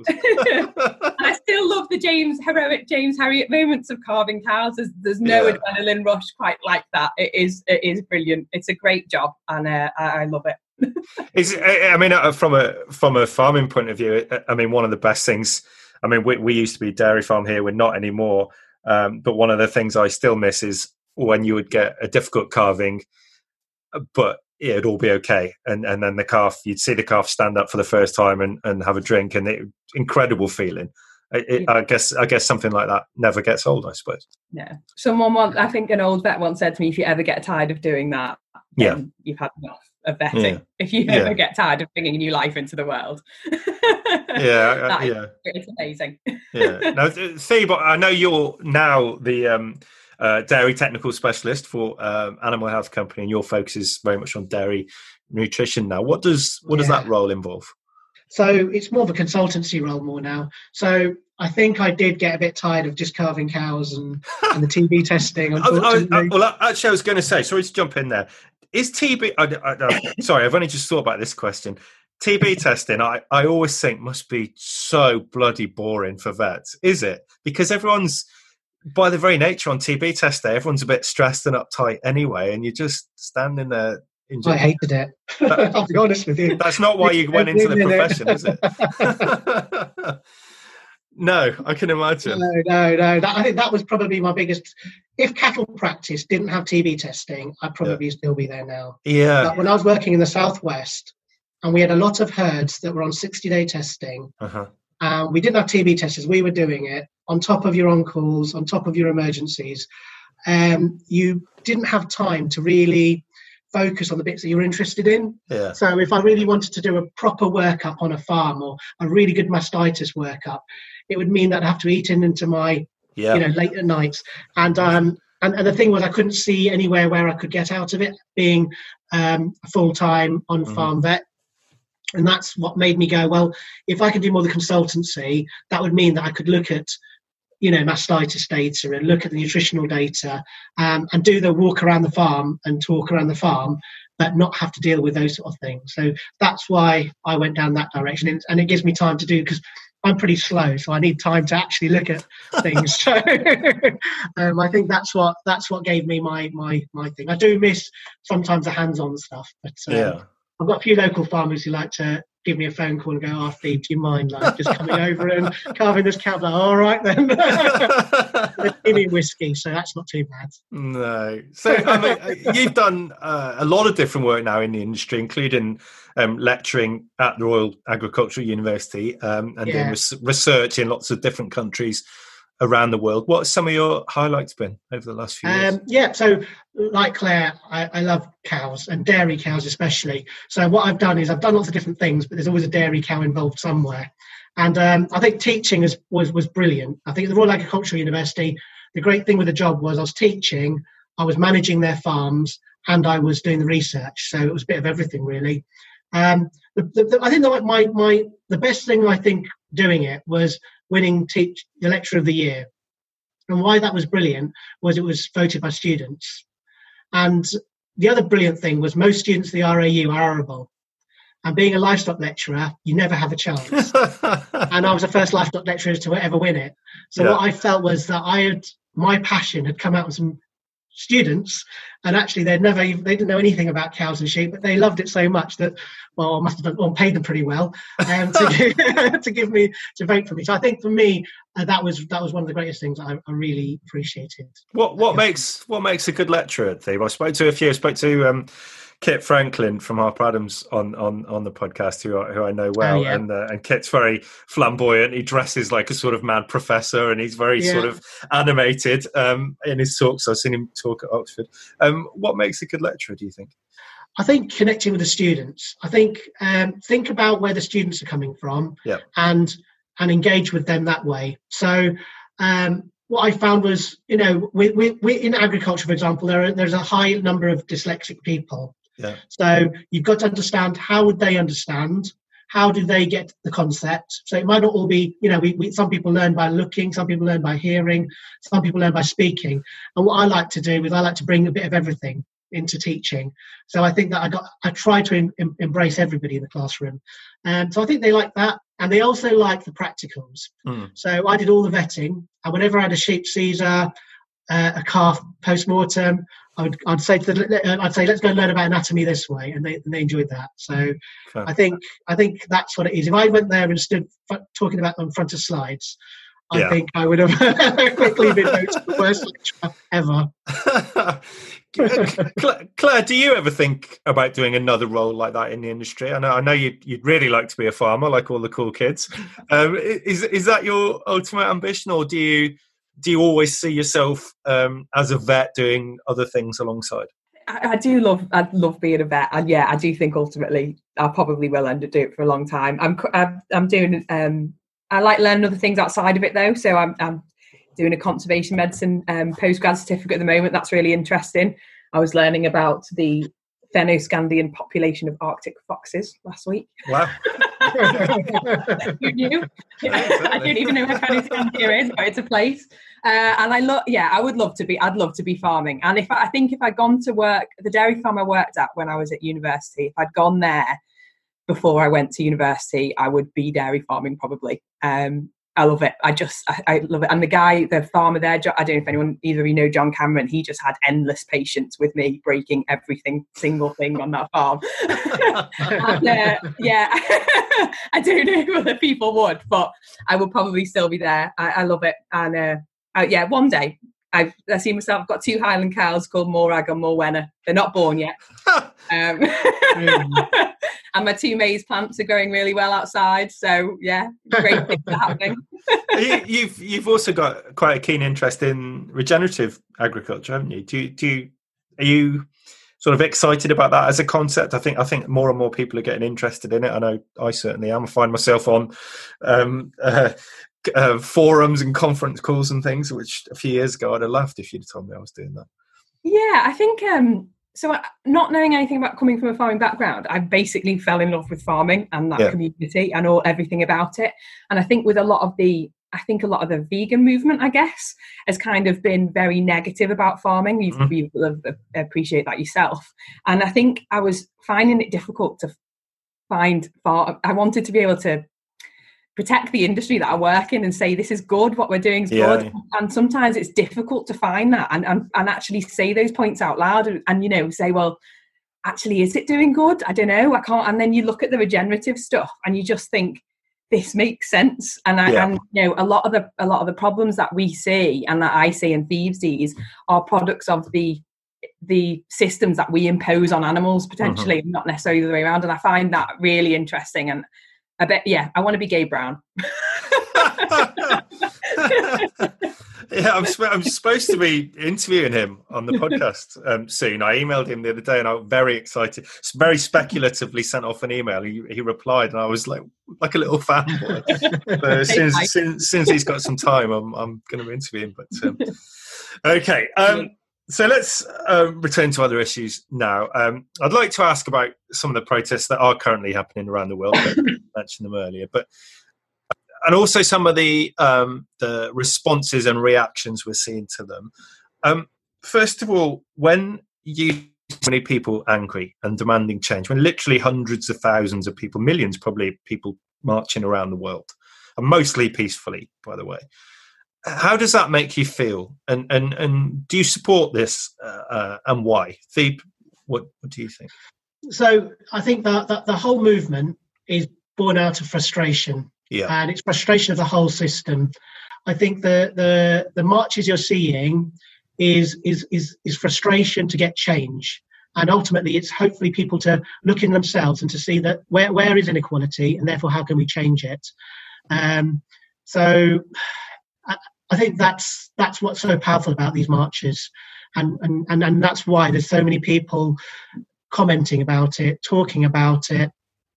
I still love the James heroic James Herriot moments of carving cows. There's, there's no yeah. adrenaline rush quite like that. It is it is brilliant. It's a great job, and uh, I, I love it. Is I mean, from a from a farming point of view, I mean, one of the best things. I mean, we we used to be a dairy farm here. We're not anymore. Um, but one of the things I still miss is when you would get a difficult calving, but yeah, it'd all be okay. And and then the calf, you'd see the calf stand up for the first time and, and have a drink, and it incredible feeling. It, it, yeah. I guess I guess something like that never gets old, I suppose. Yeah. Someone once, I think an old vet once said to me, if you ever get tired of doing that, then yeah. you've had enough of vetting. Yeah. If you ever yeah. get tired of bringing new life into the world. yeah, is, yeah. It's amazing. yeah. Now, Thebe, I know you're now the um, uh, dairy technical specialist for um, Animal Health Company, and your focus is very much on dairy nutrition now. What does what does yeah. that role involve? So it's more of a consultancy role more now. So I think I did get a bit tired of just carving cows and, and the T B testing. Unfortunately. I, I, well, actually, I was going to say, sorry to jump in there. Is T B? I, I, I, sorry, I've only just thought about this question. T B testing, I, I always think must be so bloody boring for vets. Is it? Because everyone's, by the very nature on T B test day, everyone's a bit stressed and uptight anyway, and you're just standing there. I hated it. That, I'll be honest with you. That's not why you went into the profession, is it? No, I can imagine. No, no, no. That, I think that was probably my biggest. If cattle practice didn't have T B testing, I'd probably yeah. still be there now. Yeah. But when I was working in the Southwest, and we had a lot of herds that were on sixty-day testing, uh-huh. and we didn't have T B testers. We were doing it on top of your on-calls, on top of your emergencies. Um, you didn't have time to really focus on the bits that you're interested in. Yeah. So if I really wanted to do a proper workup on a farm or a really good mastitis workup, it would mean that I'd have to eat in into my, yeah. you know, late at nights. And um, and, and the thing was, I couldn't see anywhere where I could get out of it, being um, a full-time on-farm mm. vet. And that's what made me go, well, if I could do more of the consultancy, that would mean that I could look at, you know, mastitis data and look at the nutritional data um, and do the walk around the farm and talk around the farm, but not have to deal with those sort of things. So that's why I went down that direction. And it gives me time to do, because I'm pretty slow, so I need time to actually look at things. So um, I think that's what that's what gave me my my my thing. I do miss sometimes the hands-on stuff, but um, yeah. I've got a few local farmers who like to give me a phone call and go, oh, Steve, do you mind like just coming over and carving this cow? Like, all right then. Give me whiskey, so that's not too bad. No. So I mean, you've done uh, a lot of different work now in the industry, including um, lecturing at the Royal Agricultural University um, and yeah. doing res- research in lots of different countries around the world. What have some of your highlights been over the last few years? Um, yeah, so like Claire, I, I love cows and dairy cows especially. So what I've done is I've done lots of different things, but there's always a dairy cow involved somewhere. And um, I think teaching is, was was brilliant. I think at the Royal Agricultural University, the great thing with the job was I was teaching, I was managing their farms, and I was doing the research. So it was a bit of everything, really. Um, the, the, the, I think the, my my the best thing I think doing it was winning teach the lecturer of the year, and why that was brilliant was it was voted by students. And the other brilliant thing was most students at the R A U are arable. And being a livestock lecturer, you never have a chance. And I was the first livestock lecturer to ever win it. So yeah. what I felt was that I had my passion had come out of some students, and actually they'd never they didn't know anything about cows and sheep, but they loved it so much that well I must have done well, paid them pretty well um, to, give, to give me to vote for me. So I think for me uh, that was that was one of the greatest things I, I really appreciated. What what makes what makes a good lecturer, Steve? I spoke to a few. I spoke to um, Kit Franklin from Harper Adams on, on, on the podcast, who I, who I know well, oh, yeah. and uh, and Kit's very flamboyant. He dresses like a sort of mad professor, and he's very yeah. sort of animated um, in his talks. I've seen him talk at Oxford. Um, what makes a good lecturer, do you think? I think connecting with the students. I think um, think about where the students are coming from, yeah. and and engage with them that way. So. Um, What I found was, you know, we, we, we in agriculture, for example, there are, there's a high number of dyslexic people. Yeah. So you've got to understand how would they understand, how do they get the concept. So it might not all be, you know, we, we some people learn by looking, some people learn by hearing, some people learn by speaking. And what I like to do is I like to bring a bit of everything into teaching. So I think that I got I try to em, em, embrace everybody in the classroom. And so I think they like that. And they also like the practicals. Mm. So I did all the vetting. And whenever I had a sheep Caesar, uh, a calf post-mortem, I would, I'd say to the, I'd say, let's go learn about anatomy this way. And they, and they enjoyed that. So Fair. I think I think that's what it is. If I went there and stood f- talking about them in front of slides, I yeah. think I would have quickly been voted the worst lecturer ever. Claire, do you ever think about doing another role like that in the industry? I know, I know you'd, you'd really like to be a farmer, like all the cool kids. Um, is is that your ultimate ambition, or do you do you always see yourself um, as a vet doing other things alongside? I, I do love I love being a vet, and yeah, I do think ultimately I probably will end up doing it for a long time. I'm I'm, I'm doing. Um, I like learning other things outside of it though, so I'm. I'm doing a conservation medicine um, postgrad certificate at the moment. That's really interesting. I was learning about the Fennoscandian population of Arctic foxes last week. Wow. Who knew? Yeah, I don't even know where Fennoscandia is, but it's a place. Uh, and I love, yeah, I would love to be, I'd love to be farming. And if I, I think if I'd gone to work, the dairy farm I worked at when I was at university, if I'd gone there before I went to university, I would be dairy farming probably. Um, I love it. I just, I, I love it. And the guy, the farmer there, I don't know if anyone, either of you know John Cameron, he just had endless patience with me breaking everything, single thing on that farm. and, uh, yeah, I don't know if other people would, but I would probably still be there. I, I love it. And uh, uh, yeah, one day, I've, I see myself, I've got two Highland cows called Morag and Morwenna. They're not born yet. um, mm. And my two maize plants are growing really well outside. So yeah, great things are happening. you, you've you've also got quite a keen interest in regenerative agriculture, haven't you? Do you, do you, are you sort of excited about that as a concept? I think I think more and more people are getting interested in it. I know I certainly am. I find myself on um, uh, uh, forums and conference calls and things, which a few years ago I'd have laughed if you'd told me I was doing that. Yeah, I think. Um, So not knowing anything about coming from a farming background, I basically fell in love with farming and that yeah. community and all everything about it. And I think with a lot of the, I think a lot of the vegan movement, I guess, has kind of been very negative about farming. You mm-hmm. appreciate that yourself. And I think I was finding it difficult to find farm. I wanted to be able to protect the industry that I work in and say, this is good, what we're doing is yeah. good. And sometimes it's difficult to find that and, and, and actually say those points out loud and, and, you know, say, well, actually, is it doing good? I don't know. I can't. And then you look at the regenerative stuff and you just think, this makes sense. And I, yeah. and you know, a lot of the a lot of the problems that we see and that I see and Thieves sees are products of the the systems that we impose on animals, potentially, mm-hmm. not necessarily the way around. And I find that really interesting. And I bet, yeah, I want to be Gabe Brown. Yeah, I'm, I'm supposed to be interviewing him on the podcast um, soon. I emailed him the other day, and I'm very excited. Very speculatively sent off an email. He, he replied, and I was like, like a little fanboy. So as soon as, since, since he's got some time, I'm I'm going to interview him. But um, okay, um, so let's uh, return to other issues now. Um, I'd like to ask about some of the protests that are currently happening around the world. I mentioned them earlier, but. And also some of the um, the responses and reactions we're seeing to them. Um, first of all, when you see many people angry and demanding change, when literally hundreds of thousands of people, millions probably, people marching around the world, and mostly peacefully, by the way, how does that make you feel? And and and do you support this, uh, uh, and why? Theeb, what what do you think? So I think that, that the whole movement is born out of frustration. Yeah. And it's frustration of the whole system. I think the the the marches you're seeing is is is is frustration to get change, and ultimately it's hopefully people to look in themselves and to see that where where is inequality, and therefore how can we change it. Um, so I, I think that's that's what's so powerful about these marches, and and and, and that's why there's so many people commenting about it, talking about it.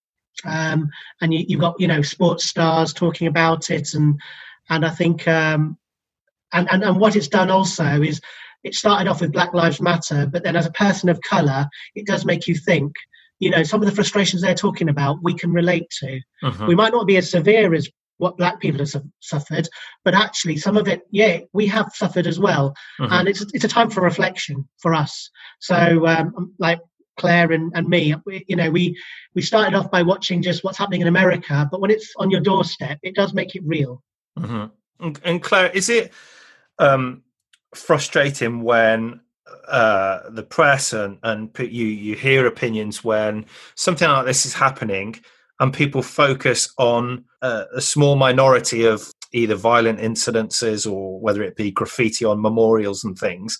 Um, and you, you've got, you know, sports stars talking about it, and and I think um, and, and and what it's done also is it started off with Black Lives Matter, but then as a person of colour, it does make you think. You know, some of the frustrations they're talking about, we can relate to. Uh-huh. We might not be as severe as what Black people have su- suffered, but actually some of it, yeah, we have suffered as well. Uh-huh. And it's it's a time for reflection for us. So, um, like. Claire and, and me, we, you know, we we started off by watching just what's happening in America, but when it's on your doorstep, it does make it real. Mm-hmm. And, and Claire, is it um, frustrating when uh, the press and and you you hear opinions when something like this is happening, and people focus on uh, a small minority of either violent incidences or whether it be graffiti on memorials and things?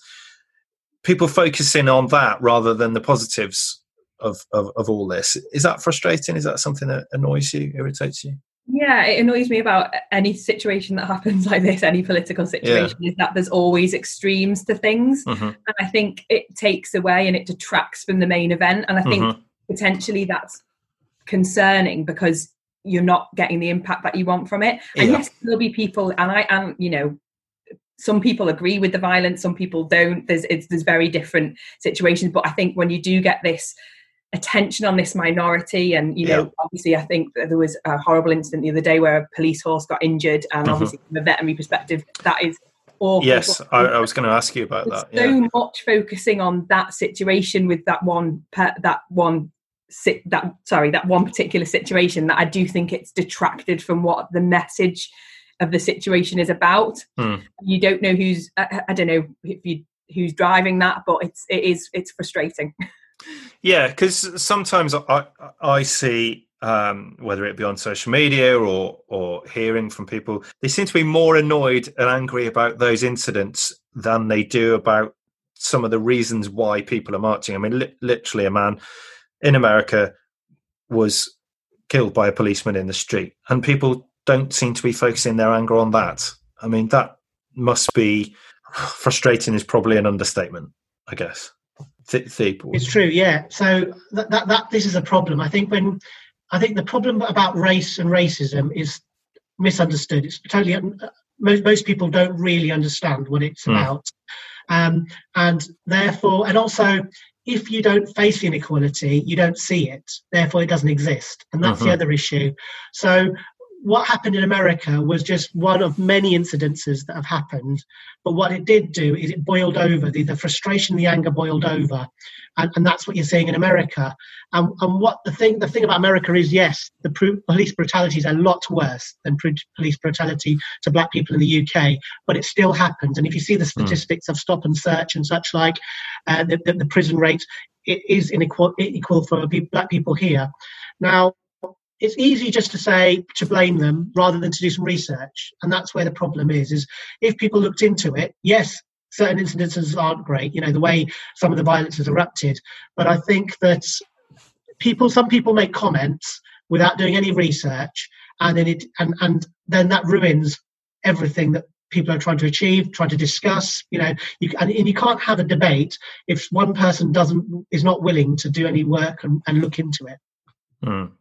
People focusing on that rather than the positives of, of, of all this. Is that frustrating? Is that something that annoys you, irritates you? Yeah, it annoys me about any situation that happens like this, any political situation, yeah. is that there's always extremes to things. Mm-hmm. And I think it takes away and it detracts from the main event. And I think mm-hmm. potentially that's concerning because you're not getting the impact that you want from it. And yeah. yes, there'll be people, and I am, you know, some people agree with the violence, some people don't. There's it's, there's very different situations. But I think when you do get this attention on this minority, and, you know, yeah. obviously I think that there was a horrible incident the other day where a police horse got injured. And mm-hmm. obviously from a veterinary perspective, that is awful. Yes, I, I was going to ask you about there's that. Yeah. So much focusing on that situation with that one, that one, that sorry, that one particular situation that I do think it's detracted from what the message of the situation is about. Hmm. You don't know who's I, I don't know if you who's driving that, but it's it is it's frustrating. Yeah, because sometimes I I see um, whether it be on social media or or hearing from people, they seem to be more annoyed and angry about those incidents than they do about some of the reasons why people are marching. I mean, li- literally, a man in America was killed by a policeman in the street, and people don't seem to be focusing their anger on that. I mean, that must be frustrating is probably an understatement, I guess. Th- Th- it's true, yeah. So that, that that this is a problem. I think when I think the problem about race and racism is misunderstood. It's totally most most people don't really understand what it's mm. about, um, and therefore, and also, if you don't face inequality, you don't see it. Therefore, it doesn't exist, and that's uh-huh. the other issue. So what happened in America was just one of many incidences that have happened. But what it did do is it boiled over, the, the frustration, the anger boiled over. And, and that's what you're seeing in America. And, and what the thing the thing about America is, yes, the pr- police brutality is a lot worse than pr- police brutality to black people in the U K, but it still happens. And if you see the statistics mm. of stop and search and such like, uh, the, the, the prison rates, it is unequal equal for black people here. Now, it's easy just to say, to blame them rather than to do some research. And that's where the problem is, is if people looked into it, yes, certain incidences aren't great, you know, the way some of the violence has erupted. But I think that people, some people make comments without doing any research, and then it, and, and then that ruins everything that people are trying to achieve, trying to discuss, you know, you, and, and you can't have a debate if one person doesn't, is not willing to do any work and, and look into it. Mm.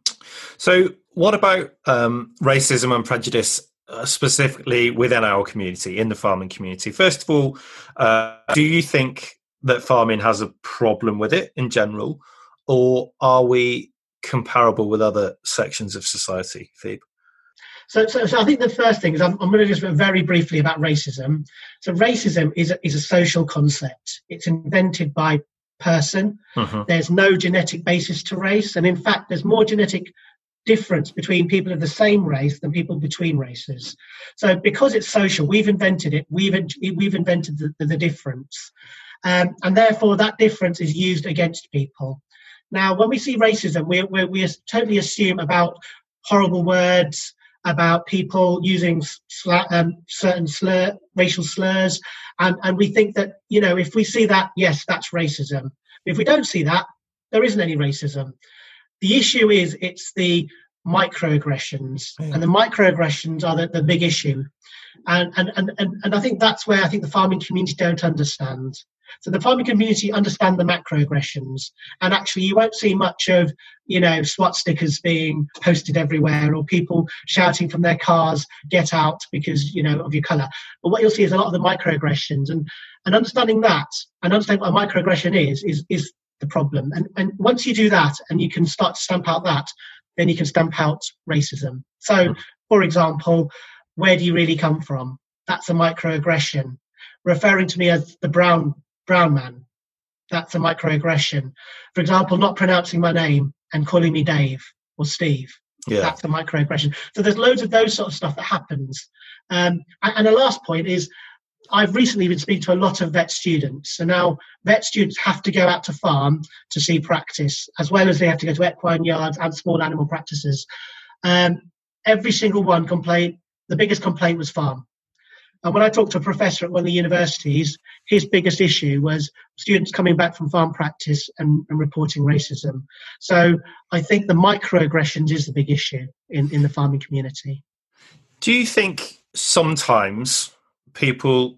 So what about um, racism and prejudice uh, specifically within our community, in the farming community? First of all, uh, do you think that farming has a problem with it in general, or are we comparable with other sections of society, Phoebe? So, so, so I think the first thing is I'm, I'm going to just very briefly about racism. So racism is a, is a social concept. It's invented by person. Uh-huh. There's no genetic basis to race. And in fact, there's more genetic difference between people of the same race than people between races. So because it's social, we've invented it. We've, we've invented the, the, the difference. Um, and therefore, that difference is used against people. Now, when we see racism, we, we, we totally assume about horrible words, about people using sla- um, certain slur, racial slurs, and, and we think that, you know, if we see that, yes, that's racism. If we don't see that, there isn't any racism. The issue is it's the microaggressions, yeah. and the microaggressions are the, the big issue. And, and, and, and, and I think that's where I think the farming community don't understand. So the farming community understand the macroaggressions, and actually you won't see much of, you know, SWAT stickers being posted everywhere or people shouting from their cars, get out because, you know, of your colour. But what you'll see is a lot of the microaggressions, and, and understanding that and understanding what a microaggression is, is, is the problem. And, and once you do that and you can start to stamp out that, then you can stamp out racism. So, for example, where do you really come from? That's a microaggression. Referring to me as the brown brown man, that's a microaggression. For example, not pronouncing my name and calling me Dave or Steve, yeah. that's a microaggression. So there's loads of those sort of stuff that happens. Um, and, and the last point is, I've recently been speaking to a lot of vet students. So now vet students have to go out to farm to see practice, as well as they have to go to equine yards and small animal practices. Um, every single one complained, the biggest complaint was farm. And when I talked to a professor at one of the universities, his biggest issue was students coming back from farm practice and, and reporting racism. So I think the microaggressions is the big issue in, in the farming community. Do you think sometimes people,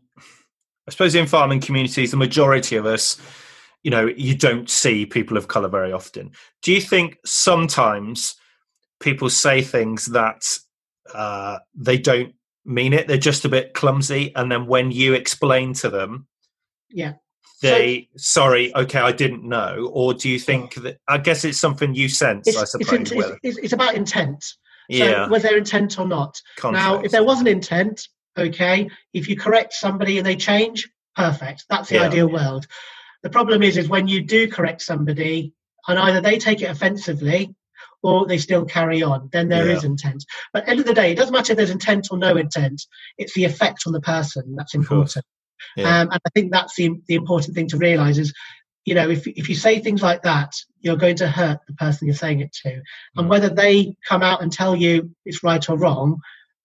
I suppose in farming communities, the majority of us, you know, you don't see people of colour very often. Do you think sometimes people say things that uh, they don't mean it, they're just a bit clumsy, and then when you explain to them, yeah, they so, sorry, okay, I didn't know? Or do you think that, I guess it's something you sense, I suppose. It's, it's, it's, it's about intent. So yeah. was there intent or not? Context. Now, if there wasn't intent, okay, if you correct somebody and they change, perfect. That's the yeah. ideal world. The problem is, is when you do correct somebody and either they take it offensively or they still carry on, then there yeah. is intent. But at the end of the day, it doesn't matter if there's intent or no intent. It's the effect on the person that's important. Yeah. Um, and I think that's the, the important thing to realise is, you know, if if you say things like that, you're going to hurt the person you're saying it to. And mm. whether they come out and tell you it's right or wrong,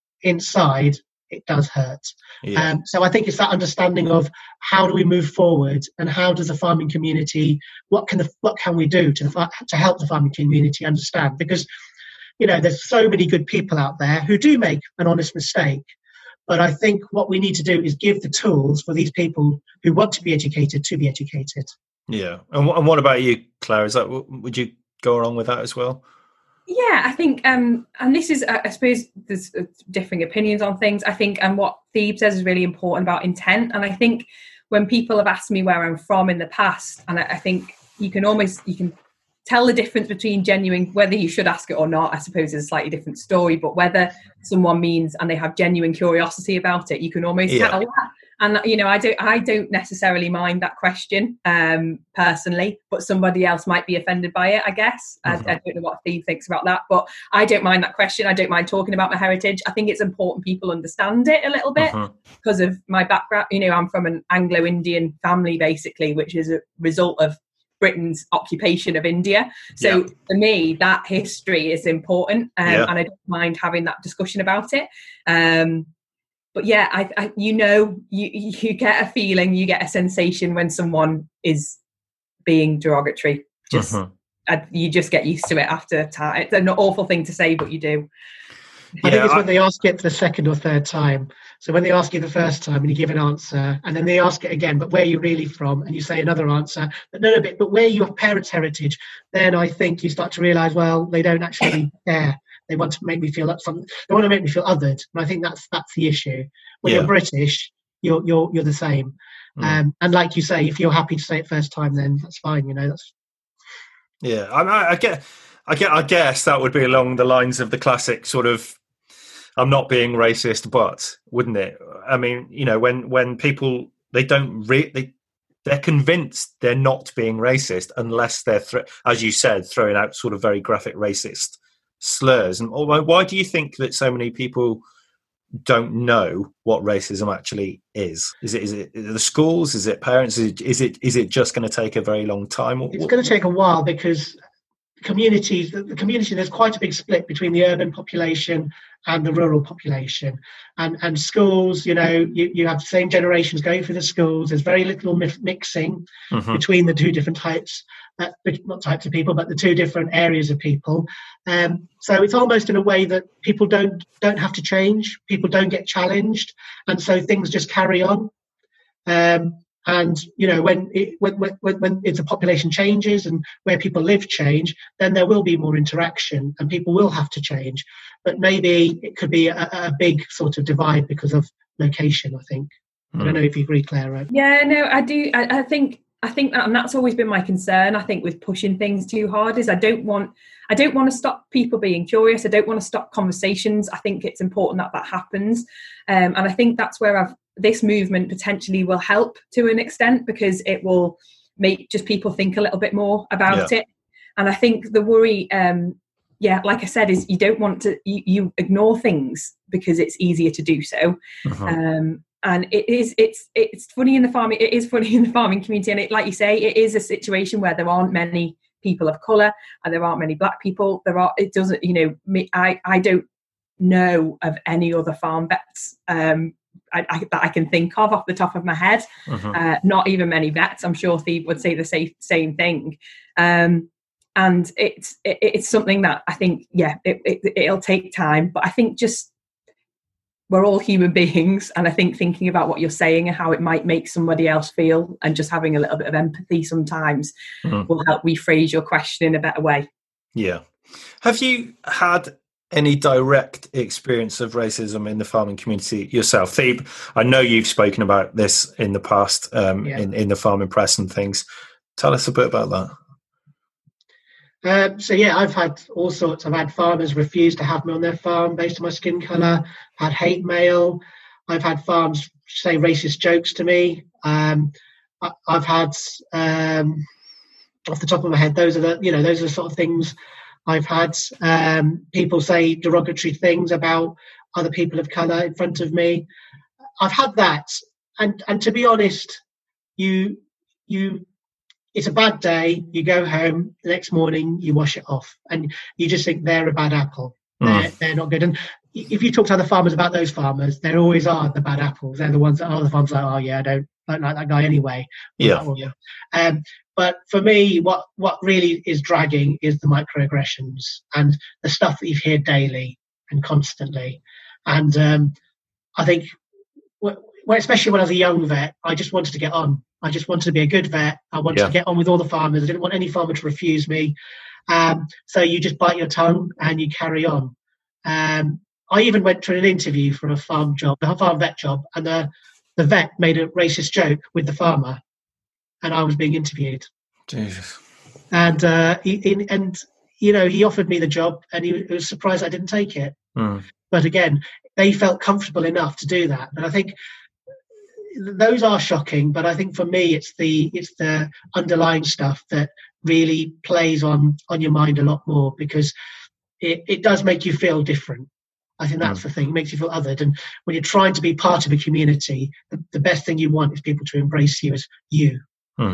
inside, it does hurt. Yeah. Um, so I think it's that understanding of how do we move forward, and how does the farming community, what can the what can we do to the, to help the farming community understand? Because, you know, there's so many good people out there who do make an honest mistake. But I think what we need to do is give the tools for these people who want to be educated to be educated. Yeah. And, and what about you, Claire? Is that, would you go along with that as well? Yeah, I think, um, and this is, I suppose there's differing opinions on things. I think, and what Phoebe says is really important about intent. And I think when people have asked me where I'm from in the past, and I, I think you can almost, you can tell the difference between genuine, whether you should ask it or not, I suppose is a slightly different story, but whether someone means and they have genuine curiosity about it, you can almost yeah. tell that. And, you know, I don't, I don't necessarily mind that question um, personally, but somebody else might be offended by it, I guess. Mm-hmm. I, I don't know what Phoebe thinks about that, but I don't mind that question. I don't mind talking about my heritage. I think it's important people understand it a little bit mm-hmm. because of my background. You know, I'm from an Anglo-Indian family, basically, which is a result of Britain's occupation of India. So yeah. for me, that history is important, um, yeah. and I don't mind having that discussion about it. Um, but yeah, I, I, you know, you you get a feeling, you get a sensation when someone is being derogatory. Just uh-huh. I, you just get used to it after time. It's an awful thing to say, but you do. I yeah, think it's I, when they ask it the second or third time. So when they ask you the first time and you give an answer, and then they ask it again, but where are you really from? And you say another answer, but no, no, but, but where are your parents' heritage? Then I think you start to realise, well, they don't actually care. They want to make me feel that something. They want to make me feel othered, and I think that's that's the issue. When yeah. you're British, you're you're you're the same. Mm. Um, and like you say, if you're happy to say it first time, then that's fine. You know, that's. Yeah, I, I get, I get, I guess that would be along the lines of the classic sort of. I'm not being racist, but wouldn't it? I mean, you know, when when people they don't re- they they're convinced they're not being racist unless they're, th- as you said, throwing out sort of very graphic racist slurs. And why do you think that so many people don't know what racism actually is? Is it is it the schools? Is it parents? Is it is it, is it just going to take a very long time? It's going to take a while because communities, the community, there's quite a big split between the urban population and the rural population, and and schools. You know, you, you have the same generations going through the schools. There's very little mixing mm-hmm. between the two different types, uh, not types of people, but the two different areas of people. Um, so it's almost in a way that people don't don't have to change. People don't get challenged, and so things just carry on. Um, And, you know, when, it, when, when, when if the population changes and where people live change, then there will be more interaction and people will have to change. But maybe it could be a, a big sort of divide because of location, I think. Mm. I don't know if you agree, Clara. Yeah, no, I do. I, I think I think that, and that's always been my concern, I think, with pushing things too hard, is I don't want I don't want to stop people being curious. I don't want to stop conversations. I think it's important that that happens. Um, and I think that's where I've this movement potentially will help to an extent, because it will make just people think a little bit more about yeah. it. And I think the worry, um, yeah, like I said, is you don't want to, you, you ignore things because it's easier to do so. Uh-huh. Um, and it is, it's, it's funny in the farming, it is funny in the farming community. And it, like you say, it is a situation where there aren't many people of colour and there aren't many black people. There are, it doesn't, you know, me, I, I don't know of any other farm vets, um, I, I, that I can think of off the top of my head. Uh-huh. Uh, not even many vets. I'm sure Steve would say the same, same thing. Um, and it's it, it's something that I think, yeah, it, it, it'll take time. But I think just we're all human beings. And I think thinking about what you're saying and how it might make somebody else feel, and just having a little bit of empathy sometimes uh-huh. will help rephrase your question in a better way. Yeah. Have you had any direct experience of racism in the farming community yourself? Thebe, I know you've spoken about this in the past, um, yeah. in, in the farming press and things. Tell us a bit about that. Um, so, yeah, I've had all sorts. I've had farmers refuse to have me on their farm based on my skin colour. I've had hate mail. I've had farms say racist jokes to me. Um, I, I've had, um, off the top of my head, those are the, you know, those are the sort of things I've had. Um, people say derogatory things about other people of colour in front of me. I've had that, and and to be honest, you you, it's a bad day. You go home the next morning, you wash it off, and you just think they're a bad apple. Mm. They're, they're not good. And if you talk to other farmers about those farmers, there always are the bad apples. They're the ones that other farmers are like, oh yeah, I don't, don't like that guy anyway. Yeah. Um, But for me, what, what really is dragging is the microaggressions and the stuff that you hear daily and constantly. And um, I think, well, especially when I was a young vet, I just wanted to get on. I just wanted to be a good vet. I wanted yeah. to get on with all the farmers. I didn't want any farmer to refuse me. Um, so you just bite your tongue and you carry on. Um, I even went to an interview for a farm job, a farm vet job, and the, the vet made a racist joke with the farmer. And I was being interviewed. Jesus. And, uh, he, he, and you know, he offered me the job and he was surprised I didn't take it. Mm. But again, they felt comfortable enough to do that. And I think those are shocking. But I think for me, it's the it's the underlying stuff that really plays on, on your mind a lot more, because it, it does make you feel different. I think that's mm. the thing. It makes you feel othered. And when you're trying to be part of a community, the, the best thing you want is people to embrace you as you. Mm.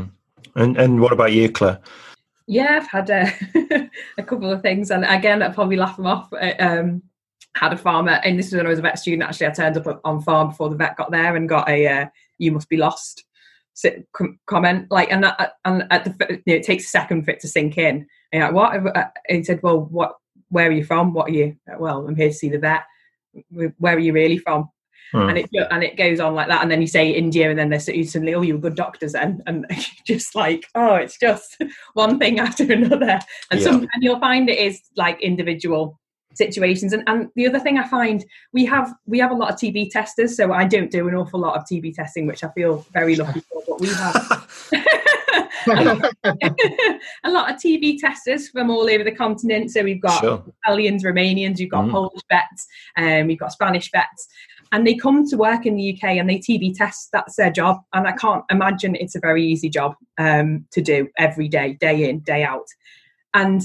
And and what about you, Claire? Yeah, I've had a, a couple of things, and again, I'll probably laugh them off. Um, had a farmer, and this was when I was a vet student. Actually, I turned up on farm before the vet got there and got a uh, "you must be lost" comment. Like, and that, and at the, you know, it takes a second for it to sink in. And you're like, what? And he said, "Well, what? Where are you from? What are you?" Well, I'm here to see the vet. Where are you really from? Hmm. And it and it goes on like that, and then you say India, and then they're suddenly, oh, you're good doctors then, and just like, oh, it's just one thing after another, and yeah. some, and you'll find it is like individual situations, and and the other thing I find, we have we have a lot of T B testers, so I don't do an awful lot of T B testing, which I feel very lucky for, but we have a, lot, a lot of T B testers from all over the continent. So we've got sure. Italians, Romanians, we've got mm. Polish vets, and um, we've got Spanish vets. And they come to work in the U K and they T B test. That's their job. And I can't imagine it's a very easy job um, to do every day, day in, day out. And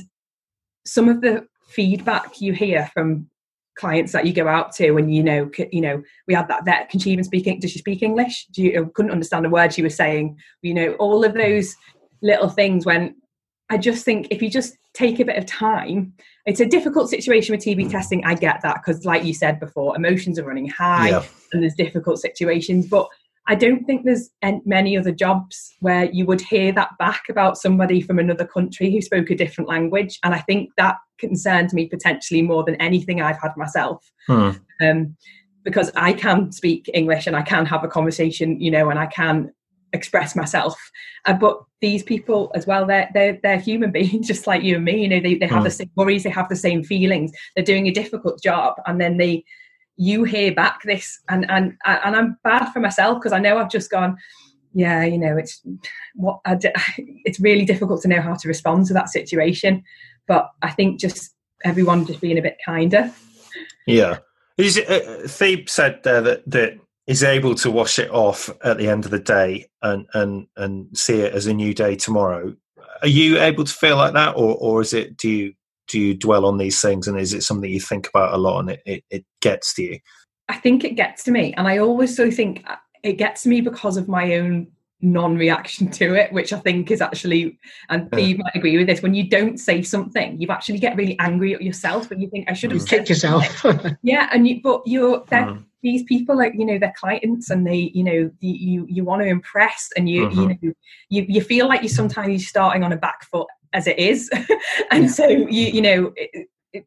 some of the feedback you hear from clients that you go out to, and you know, you know, we had that vet. Can she even speak? Does she speak English? Do you couldn't understand a word she was saying? You know, all of those little things. When I just think if you just take a bit of time. It's a difficult situation with T B testing. I get that, because like you said before, emotions are running high yeah. and there's difficult situations. But I don't think there's many other jobs where you would hear that back about somebody from another country who spoke a different language. And I think that concerned me potentially more than anything I've had myself. Hmm. Um, because I can speak English and I can have a conversation, you know, and I can express myself, uh, but these people as well, they're they're they're human beings just like you and me. You know, they, they have mm. the same worries, they have the same feelings, they're doing a difficult job, and then they you hear back this, and and and I'm bad for myself, because I know I've just gone, yeah, you know, it's what I d- it's really difficult to know how to respond to that situation. But I think just everyone just being a bit kinder. Yeah, is it, uh, Thebe said there that that is able to wash it off at the end of the day and, and, and see it as a new day tomorrow. Are you able to feel like that, or, or is it, do you, do you dwell on these things, and is it something you think about a lot and it, it, it gets to you? I think it gets to me. And I always so think it gets to me because of my own non-reaction to it, which I think is actually, and Steve yeah. might agree with this, when you don't say something, you actually get really angry at yourself, but you think I should have mm. kicked yourself. yeah. And you, but you're, mm. these people, like, you know, they're clients, and they, you know, you you, you want to impress, and you mm-hmm. you know you, you feel like you sometimes you're starting on a back foot as it is, and yeah. so you you know it, it,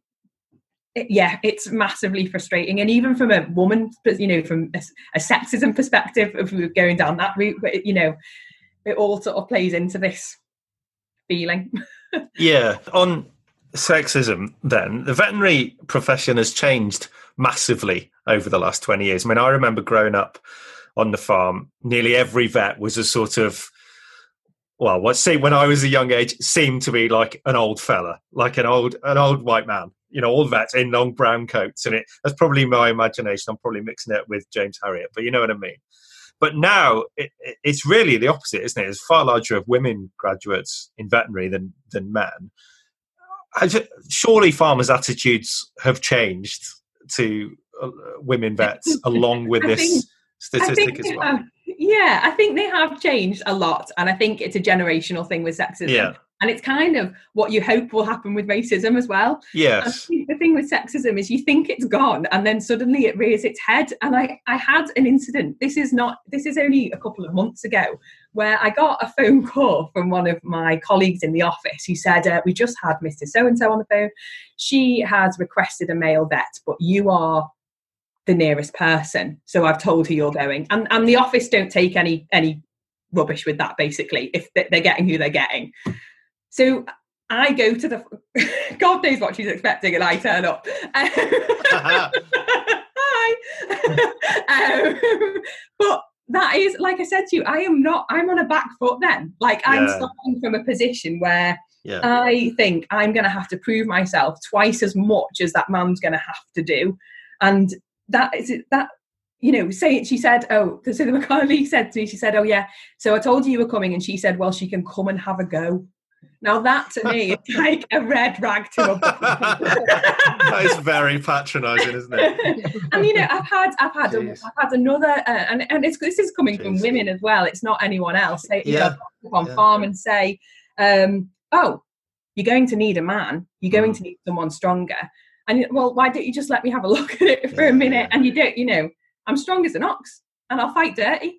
it, yeah, it's massively frustrating. And even from a woman, you know, from a, a sexism perspective, if we were going down that route, but it, you know, it all sort of plays into this feeling. yeah, on sexism, then the veterinary profession has changed massively over the last twenty years. I mean, I remember growing up on the farm, nearly every vet was a sort of, well, let's say when I was a young age, seemed to be like an old fella, like an old an old white man. You know, all vets in long brown coats, and it that's probably my imagination. I'm probably mixing it with James Harriet, but you know what I mean. But now it, it's really the opposite, isn't it? There's far larger of women graduates in veterinary than than men. Surely farmers' attitudes have changed to uh, women vets along with this think, statistic as well. Have, yeah, I think they have changed a lot, and I think it's a generational thing with sexism. Yeah. And it's kind of what you hope will happen with racism as well. Yes. And the thing with sexism is you think it's gone, and then suddenly it rears its head. And I, I had an incident. This is not. This is only a couple of months ago, where I got a phone call from one of my colleagues in the office who said, uh, "We just had Mister So-and-so on the phone. She has requested a male vet, but you are the nearest person. So I've told her you're going." And and the office don't take any any rubbish with that. Basically, if they're getting who they're getting. So I go to the, God knows what she's expecting, and I turn up. Hi. um, but that is, like I said to you, I am not, I'm on a back foot then. Like I'm yeah. starting from a position where yeah. I think I'm going to have to prove myself twice as much as that man's going to have to do. And that is that, you know, say she said, oh, so the colleague said to me, she said, oh yeah, so I told you you were coming. And she said, well, she can come and have a go. Now that to me is like a red rag to a bull. That is very patronising, isn't it? And you know, I've had, I've had, a, I've had another, uh, and and it's this is coming Jeez. from women as well. It's not anyone else. They, you yeah. know, on yeah. farm and say, um, "Oh, you're going to need a man. You're going mm. to need someone stronger." And well, why don't you just let me have a look at it for yeah, a minute? Yeah. And you don't, you know, I'm strong as an ox, and I'll fight dirty.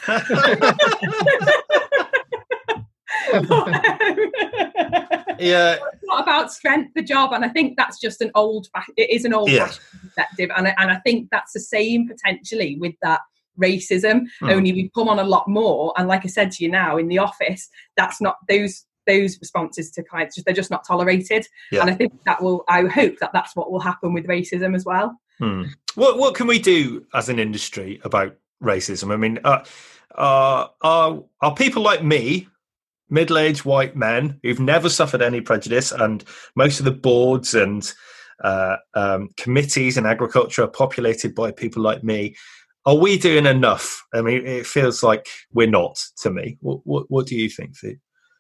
Yeah, it's not about strength, the job, and I think that's just an old. It is an old yeah. perspective, and I, and I think that's the same potentially with that racism. Hmm. Only we've come on a lot more, and like I said to you now in the office, that's not those those responses to clients. Just they're just not tolerated, yeah. and I think that will. I hope that that's what will happen with racism as well. Hmm. What what can we do as an industry about racism? I mean, uh, uh, are are people like me, middle-aged white men who've never suffered any prejudice, and most of the boards and uh, um, committees in agriculture are populated by people like me, are we doing enough? I mean, it feels like we're not, to me. What, what, what do you think, Steve?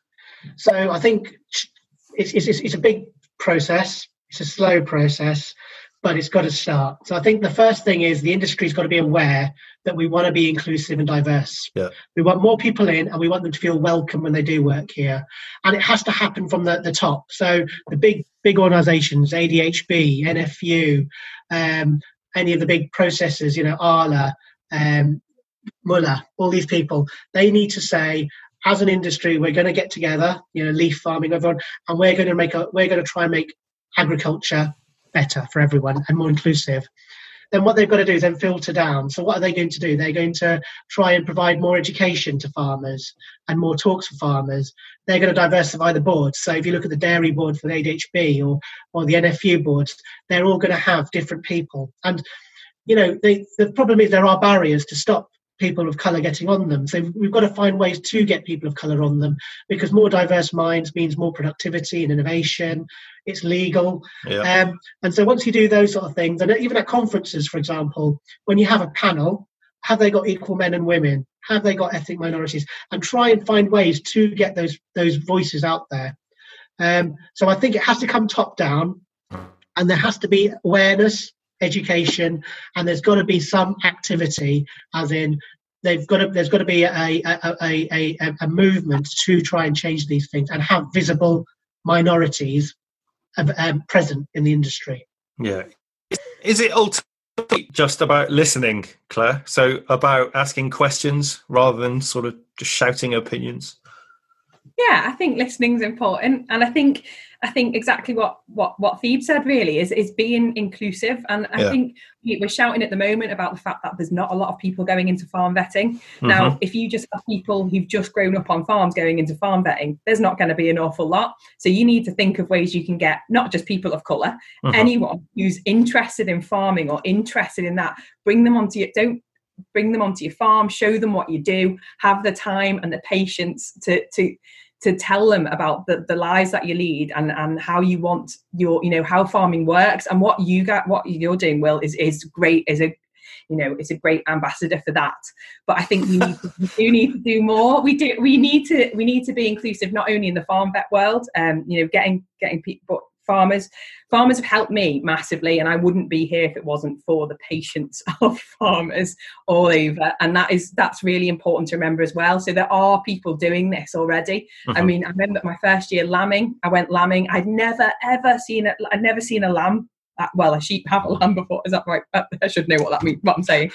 So I think it's, it's, it's a big process. It's a slow process, but it's got to start. So I think the first thing is the industry's got to be aware that we want to be inclusive and diverse. Yeah. We want more people in, and we want them to feel welcome when they do work here. And it has to happen from the, the top. So the big, big organisations, A D H B, N F U, um, any of the big processors, you know, Arla, um, Muller, all these people, they need to say, as an industry, we're going to get together, you know, leaf farming, everyone, and we're going to make a, we're going to try and make agriculture better for everyone and more inclusive. Then what they've got to do is then filter down. So what are they going to do? They're going to try and provide more education to farmers and more talks for farmers. They're going to diversify the boards. So if you look at the dairy board for the A D H B or or the N F U boards, they're all going to have different people. And, you know, they, the problem is there are barriers to stop people of colour getting on them. So we've got to find ways to get people of colour on them, because more diverse minds means more productivity and innovation. It's legal. Yeah. Um, and so once you do those sort of things, and even at conferences, for example, when you have a panel, have they got equal men and women? Have they got ethnic minorities? And try and find ways to get those those voices out there. Um, so I think it has to come top down, and there has to be awareness, education, and there's got to be some activity, as in they've got to, there's got to be a a, a, a, a movement to try and change these things and have visible minorities um, present in the industry. Yeah. Is it ultimately just about listening, Claire? So about asking questions rather than sort of just shouting opinions? Yeah, I think listening's important, and I think I think exactly what what what Phoebe said really is is being inclusive. And I yeah. think we're shouting at the moment about the fact that there's not a lot of people going into farm vetting. Mm-hmm. Now, if you just have people who've just grown up on farms going into farm vetting, there's not going to be an awful lot. So you need to think of ways you can get not just people of colour, mm-hmm. anyone who's interested in farming or interested in that, bring them onto your don't. Bring them onto your farm, show them what you do, have the time and the patience to to to tell them about the, the lives that you lead and, and how you want your, you know, how farming works. And what you got, what you're doing, Will, is is great, is a you know, it's a great ambassador for that. But I think we need to, we do need to do more. We do we need to we need to be inclusive, not only in the farm vet world, um, you know, getting getting people, but farmers farmers have helped me massively, and I wouldn't be here if it wasn't for the patience of farmers all over. And that is that's really important to remember as well. So there are people doing this already. Mm-hmm. I mean, I remember my first year lambing, I went lambing. I'd never ever seen it I'd never seen a lamb uh, well a sheep have a lamb before. Is that right? I should know what that means, what I'm saying.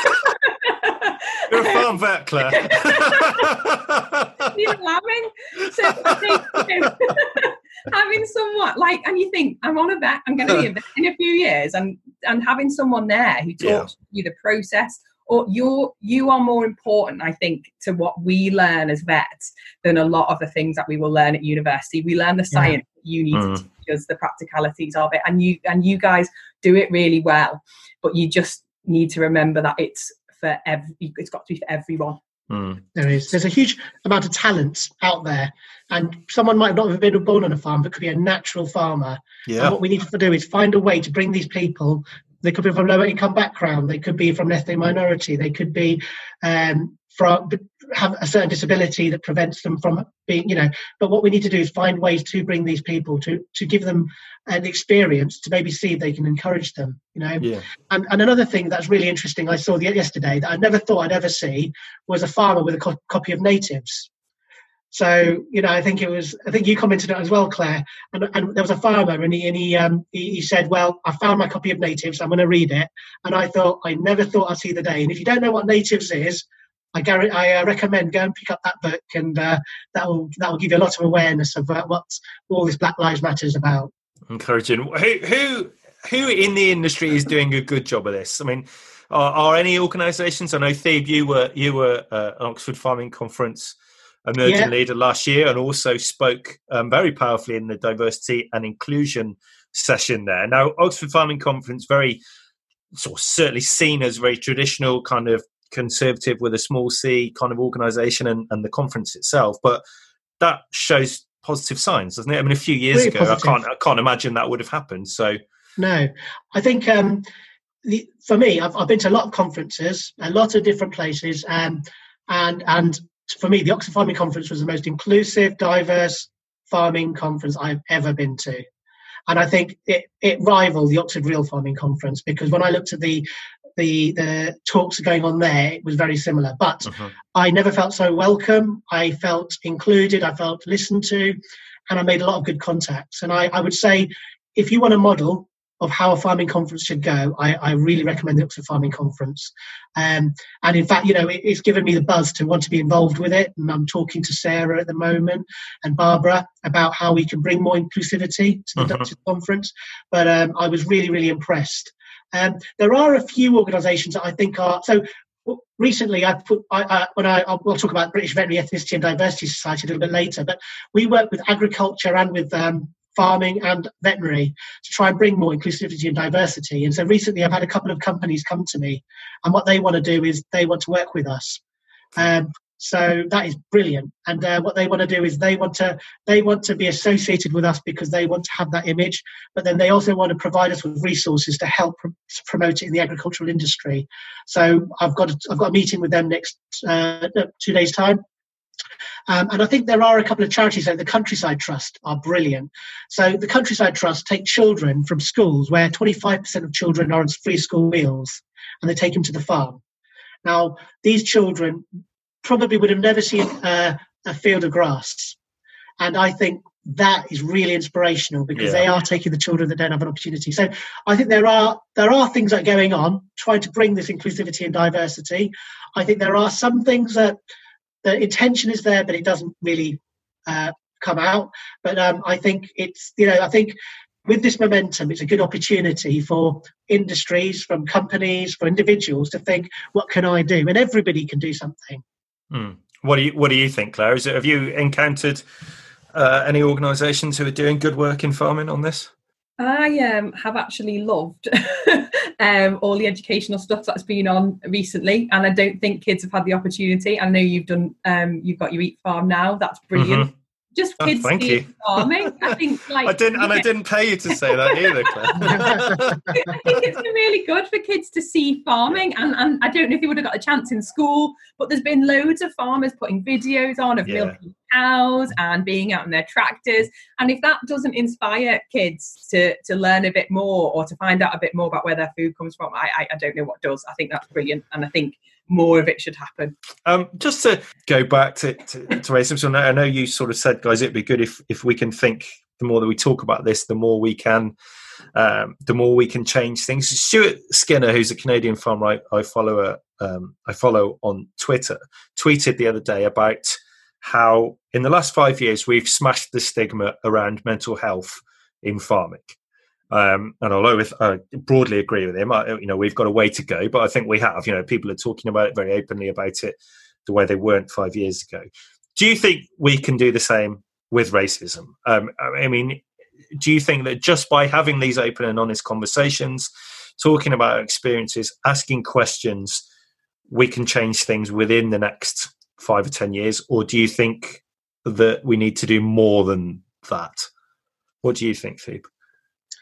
You're a farm vet, Claire. You're lambing. So I think, you know, having somewhat like, and you think, I'm on a vet, I'm going to be a vet in a few years, and and having someone there who talks yeah. you the process, or you're you are more important, I think, to what we learn as vets than a lot of the things that we will learn at university. We learn the science. Yeah. You need mm. to teach us the practicalities of it, and you and you guys do it really well. But you just need to remember that it's for every, it's got to be for everyone. Mm. There is. There's a huge amount of talent out there, and someone might not have been born on a farm, but could be a natural farmer. Yeah. And what we need to do is find a way to bring these people They could be from lower income background. They could be from an ethnic minority. They could be um, from have a certain disability that prevents them from being, you know. But what we need to do is find ways to bring these people to to give them an experience to maybe see if they can encourage them, you know. Yeah. And and another thing that's really interesting I saw the, yesterday that I never thought I'd ever see was a farmer with a co- copy of Natives. So, you know, I think it was, I think you commented on it as well, Claire. And, and there was a farmer and he, and he, um, he, he said, well, I found my copy of Natives. I'm going to read it. And I thought, I never thought I'd see the day. And if you don't know what Natives is, I, guarantee, I uh, recommend go and pick up that book, and uh, that will that will give you a lot of awareness of uh, what all this Black Lives Matter is about. Encouraging. Who, who, who in the industry is doing a good job of this? I mean, are, are any organisations? I know, Thebe, you were you were uh, at Oxford Farming Conference emerging yeah. leader last year, and also spoke um, very powerfully in the diversity and inclusion session there. Now, Oxford Farming Conference, very sort of certainly seen as very traditional, kind of conservative with a small c kind of organisation, and, and the conference itself, but that shows positive signs, doesn't it? I mean, a few years really ago, positive. I can't I can't imagine that would have happened. So, no, I think um, the, for me, I've, I've been to a lot of conferences, a lot of different places, um, and and. For me, the Oxford Farming Conference was the most inclusive, diverse farming conference I've ever been to. And I think it, it rivaled the Oxford Real Farming Conference, because when I looked at the the, the talks going on there, it was very similar. But uh-huh. I never felt so welcome. I felt included. I felt listened to. And I made a lot of good contacts. And I, I would say, if you want a model of how a farming conference should go, I, I really recommend the Oxford Farming Conference. Um, and in fact, you know, it, it's given me the buzz to want to be involved with it. And I'm talking to Sarah at the moment and Barbara about how we can bring more inclusivity to the uh-huh. Dutch conference. But um, I was really, really impressed. Um, there are a few organisations that I think are... So recently, I put I, I, when I we'll talk about British Veterinary Ethnicity and Diversity Society a little bit later, but we work with agriculture and with um, farming and veterinary to try and bring more inclusivity and diversity. And so recently I've had a couple of companies come to me, and what they want to do is they want to work with us. Um, so that is brilliant. And uh, what they want to do is they want to they want to be associated with us because they want to have that image, but then they also want to provide us with resources to help pr- promote it in the agricultural industry. So I've got a, I've got a meeting with them next uh, two days' time. Um, and I think there are a couple of charities, like the Countryside Trust, are brilliant. So the Countryside Trust take children from schools where twenty-five percent of children are on free school meals, and they take them to the farm. Now, these children probably would have never seen uh, a field of grass. And I think that is really inspirational, because yeah. they are taking the children that don't have an opportunity. So I think there are there are things that are going on, trying to bring this inclusivity and diversity. I think there are some things that the intention is there, but it doesn't really uh, come out. But um, I think it's, you know, I think with this momentum, it's a good opportunity for industries, from companies, for individuals to think, what can I do? And everybody can do something. Hmm. What do you What do you think, Claire? Is it, have you encountered uh, any organisations who are doing good work in farming on this? I um, have actually loved um, all the educational stuff that's been on recently, and I don't think kids have had the opportunity. I know you've done, um, you've got your Eat Farm now. That's brilliant. Mm-hmm. Just kids oh, thank you. farming. I think, like, I didn't, and I didn't pay you to say that either, Claire. I think it's been really good for kids to see farming, and, and I don't know if they would have got a chance in school, but there's been loads of farmers putting videos on of yeah. milking cows and being out on their tractors. And if that doesn't inspire kids to to learn a bit more, or to find out a bit more about where their food comes from, I I, I don't know what does. I think that's brilliant, and I think more of it should happen. Um, just to go back to, to, to racism, I know you sort of said, guys, it'd be good if, if we can think, the more that we talk about this, the more we can, um, the more we can change things. Stuart Skinner, who's a Canadian farmer I, I follow, a, um, I follow on Twitter, tweeted the other day about how in the last five years we've smashed the stigma around mental health in farming. Um, and although with, I broadly agree with him, I, you know, we've got a way to go, but I think we have. You know, people are talking about it very openly about it the way they weren't five years ago. Do you think we can do the same with racism? Um, I mean, do you think that just by having these open and honest conversations, talking about our experiences, asking questions, we can change things within the next five or ten years? Or do you think that we need to do more than that? What do you think, Thebe?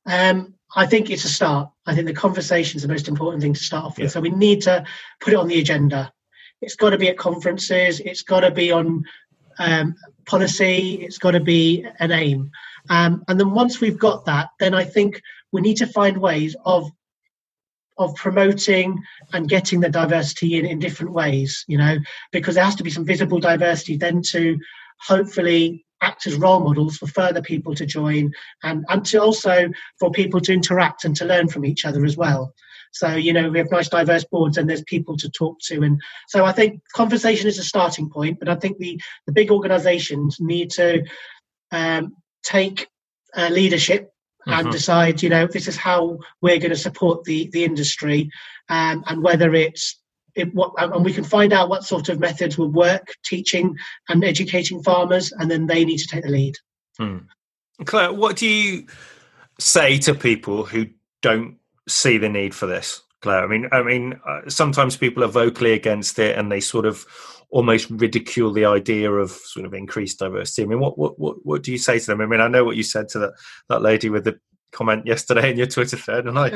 Um, I think it's a start. I think the conversation is the most important thing to start off with. Yeah. So we need to put it on the agenda. It's got to be at conferences. It's got to be on um, policy. It's got to be an aim. Um, and then once we've got that, then I think we need to find ways of of promoting and getting the diversity in in different ways, you know, because there has to be some visible diversity then to hopefully act as role models for further people to join, and, and to also for people to interact and to learn from each other as well. So, you know, we have nice diverse boards and there's people to talk to. And so I think conversation is a starting point, but I think the, the big organisations need to um, take uh, leadership and Mm-hmm. decide, you know, this is how we're going to support the, the industry, um, and whether it's, it, what, and we can find out what sort of methods will work, teaching and educating farmers, and then they need to take the lead. Hmm. Claire, what do you say to people who don't see the need for this, Claire? I mean, I mean, uh, sometimes people are vocally against it, and they sort of almost ridicule the idea of sort of increased diversity. I mean, what what what, what do you say to them? I mean, I know what you said to that that lady with the comment yesterday in your Twitter thread, and I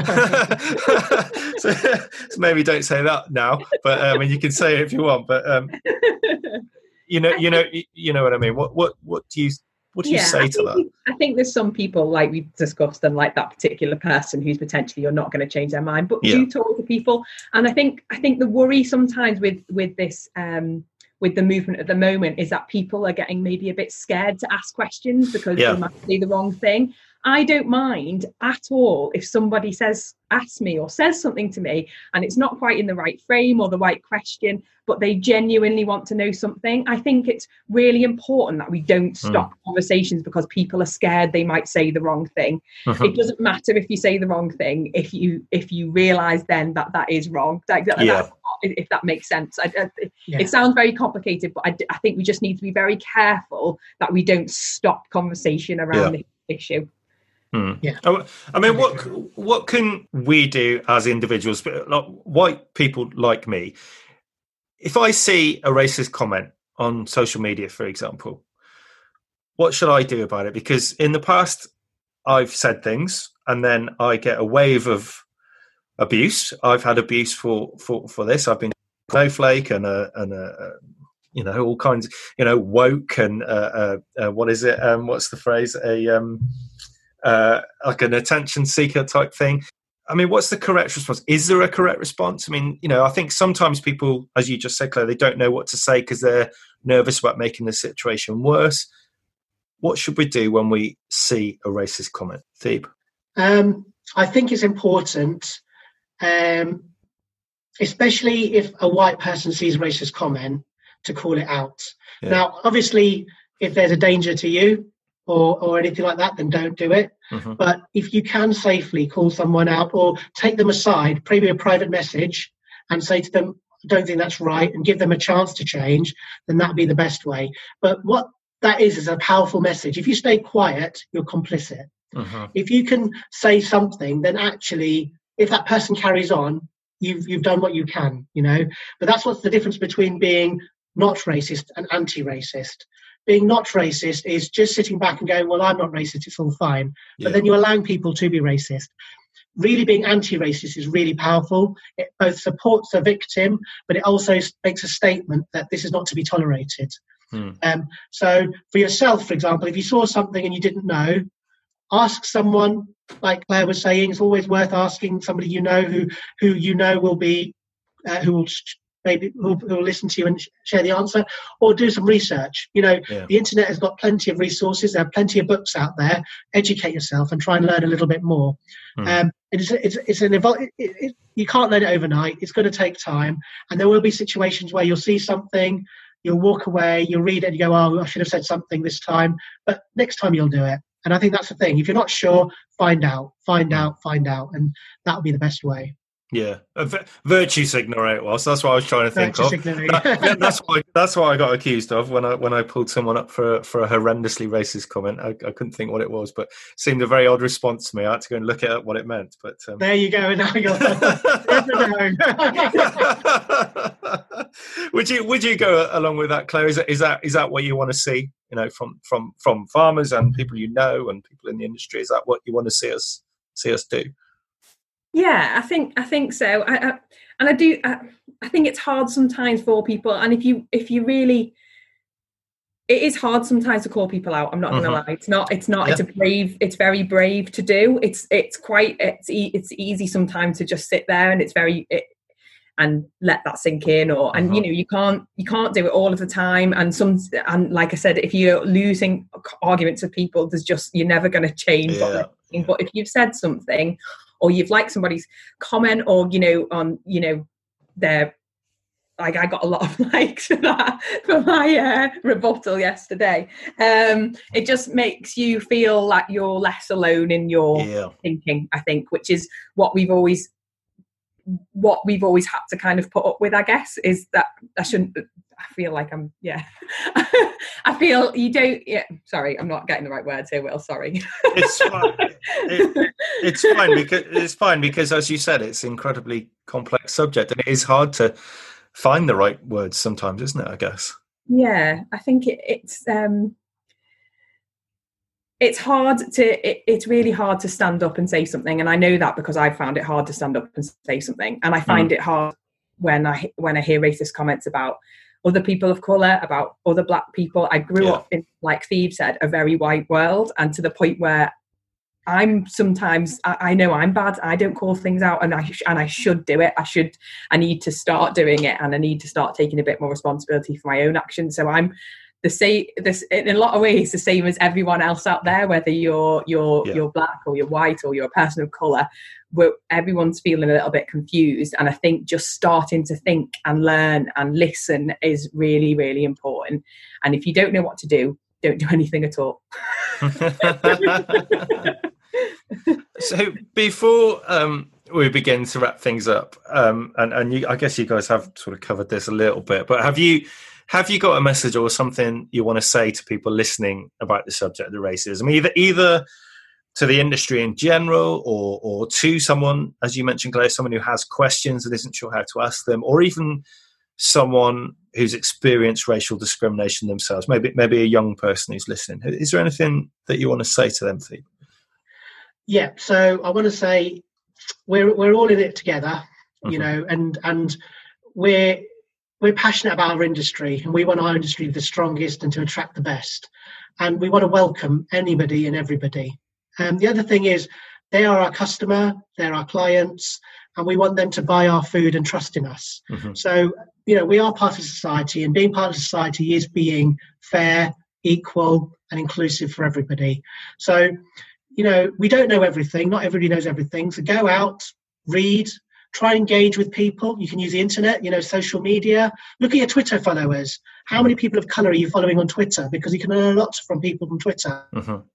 so, so maybe don't say that now, but I um, mean, you can say it if you want. But um, you know, you know, you know what I mean. What what what do you what do you yeah, say I to that? Think, I think there's some people, like we discussed, and like that particular person who's potentially you're not going to change their mind, but Yeah. do talk to people. And I think I think the worry sometimes with with this um, with the movement at the moment is that people are getting maybe a bit scared to ask questions because Yeah. they might say the wrong thing. I don't mind at all if somebody says, asks me or says something to me and it's not quite in the right frame or the right question, but they genuinely want to know something. I think it's really important that we don't stop mm. conversations because people are scared they might say the wrong thing. Uh-huh. It doesn't matter if you say the wrong thing, if you if you realise then that that is wrong. That, that, yeah. If that makes sense. I, I, yeah. It sounds very complicated, but I, I think we just need to be very careful that we don't stop conversation around yeah. this issue. Hmm. Yeah. I mean, what what can we do as individuals, like white people like me, if I see a racist comment on social media, for example, what should I do about it? Because in the past, I've said things and then I get a wave of abuse. I've had abuse for, for, for this. I've been snowflake and a, and a, you know, all kinds, you know, woke and uh, uh, uh, what is it? Um, what's the phrase? A um, uh, like an attention seeker type thing. I mean, what's the correct response? Is there a correct response? I mean, you know, I think sometimes people, as you just said, Claire, they don't know what to say because they're nervous about making the situation worse. What should we do when we see a racist comment? Thebe? Um, I think it's important, um, especially if a white person sees a racist comment, to call it out. Yeah. Now, obviously, if there's a danger to you or, or anything like that, then don't do it. Mm-hmm. But if you can safely call someone out or take them aside, maybe a private message, and say to them, I don't think that's right, and give them a chance to change, then that'd be the best way. But what that is is a powerful message. If you stay quiet, you're complicit. Mm-hmm. If you can say something, then actually, if that person carries on, you've you've done what you can, you know. But that's what's the difference between being not racist and anti-racist. Being not racist is just sitting back and going, well, I'm not racist, it's all fine. Yeah. But then you're allowing people to be racist. Really being anti-racist is really powerful. It both supports the victim, but it also makes a statement that this is not to be tolerated. Hmm. Um, so for yourself, for example, if you saw something and you didn't know, ask someone, like Claire was saying, it's always worth asking somebody you know who who you know will be, uh, who will maybe who will listen to you and share the answer, or do some research. You know, yeah. The internet has got plenty of resources. There are plenty of books out there. Educate yourself and try and learn a little bit more. Hmm. Um, it's it's it's an evol- it, it, you can't learn it overnight. It's going to take time, and there will be situations where you'll see something, you'll walk away, you'll read it, and you go, "Oh, I should have said something this time," but next time you'll do it. And I think that's the thing. If you're not sure, find out, find out, find out, and that would be the best way. Yeah, virtue signal it was. That's what I was trying to think virtue of. That, that's what I, that's what I got accused of when I when I pulled someone up for for a horrendously racist comment. I, I couldn't think what it was, but it seemed a very odd response to me. I had to go and look it up what it meant. But um... there you go. Now you're which would you would you go along with that, Claire? Is that is that is that what you want to see? You know, from from from farmers and people you know and people in the industry. Is that what you want to see us see us do? Yeah, I think I think so. I, I and I do. I, I think it's hard sometimes for people, and if you if you really. It is hard sometimes to call people out. I'm not going to Mm-hmm. lie. It's not. It's not. Yeah. It's a brave. It's very brave to do. It's. It's quite. It's. E- it's easy sometimes to just sit there, and it's very. It, and let that sink in, or and Mm-hmm. you know you can't. You can't do it all of the time. And some. And like I said, if you're losing arguments with people, there's just you're never going to change. What Yeah. they're saying. But if you've said something, or you've liked somebody's comment, or you know on you know their. Like I got a lot of likes for that for my uh, rebuttal yesterday. Um, it just makes you feel like you're less alone in your Yeah. thinking. I think, which is what we've always, what we've always had to kind of put up with. I guess is that I shouldn't. I feel like I'm. Yeah. I feel you don't. Yeah. Sorry, I'm not getting the right words here. Will. Sorry. It's fine. It, it's fine because it's fine because, as you said, it's an incredibly complex subject, and it is hard to find the right words sometimes, isn't it? I guess. Yeah, I think it, it's um, it's hard to it, it's really hard to stand up and say something, and I know that because I found it hard to stand up and say something, and I find Mm. it hard when I when I hear racist comments about other people of colour, about other black people. I grew Yeah. up in, like Steve said, a very white world, and to the point where I'm sometimes I, I know I'm bad. I don't call things out, and I sh- and I should do it. I should. I need to start doing it, and I need to start taking a bit more responsibility for my own actions. So I'm the same. This in a lot of ways the same as everyone else out there. Whether you're you're Yeah. you're black or you're white or you're a person of color, where everyone's feeling a little bit confused. And I think just starting to think and learn and listen is really really important. And if you don't know what to do, don't do anything at all. So before um, we begin to wrap things up, um, and, and you, I guess you guys have sort of covered this a little bit, but have you have you got a message or something you want to say to people listening about the subject of racism, either either to the industry in general, or or to someone, as you mentioned, Claire, someone who has questions and isn't sure how to ask them, or even someone who's experienced racial discrimination themselves, maybe maybe a young person who's listening? Is there anything that you want to say to them, Steve? Yeah, so I want to say we're we're all in it together, you Mhm. know, and and we're we're passionate about our industry, and we want our industry to be the strongest and to attract the best, and we want to welcome anybody and everybody. Um, the other thing is they are our customer, they're our clients, and we want them to buy our food and trust in us. Mhm. So, you know, we are part of society, and being part of society is being fair, equal, and inclusive for everybody. So, you know, we don't know everything. Not everybody knows everything. So go out, read, try and engage with people. You can use the internet, you know, social media. Look at your Twitter followers. How many people of colour are you following on Twitter? Because you can learn a lot from people from Twitter. Mhm.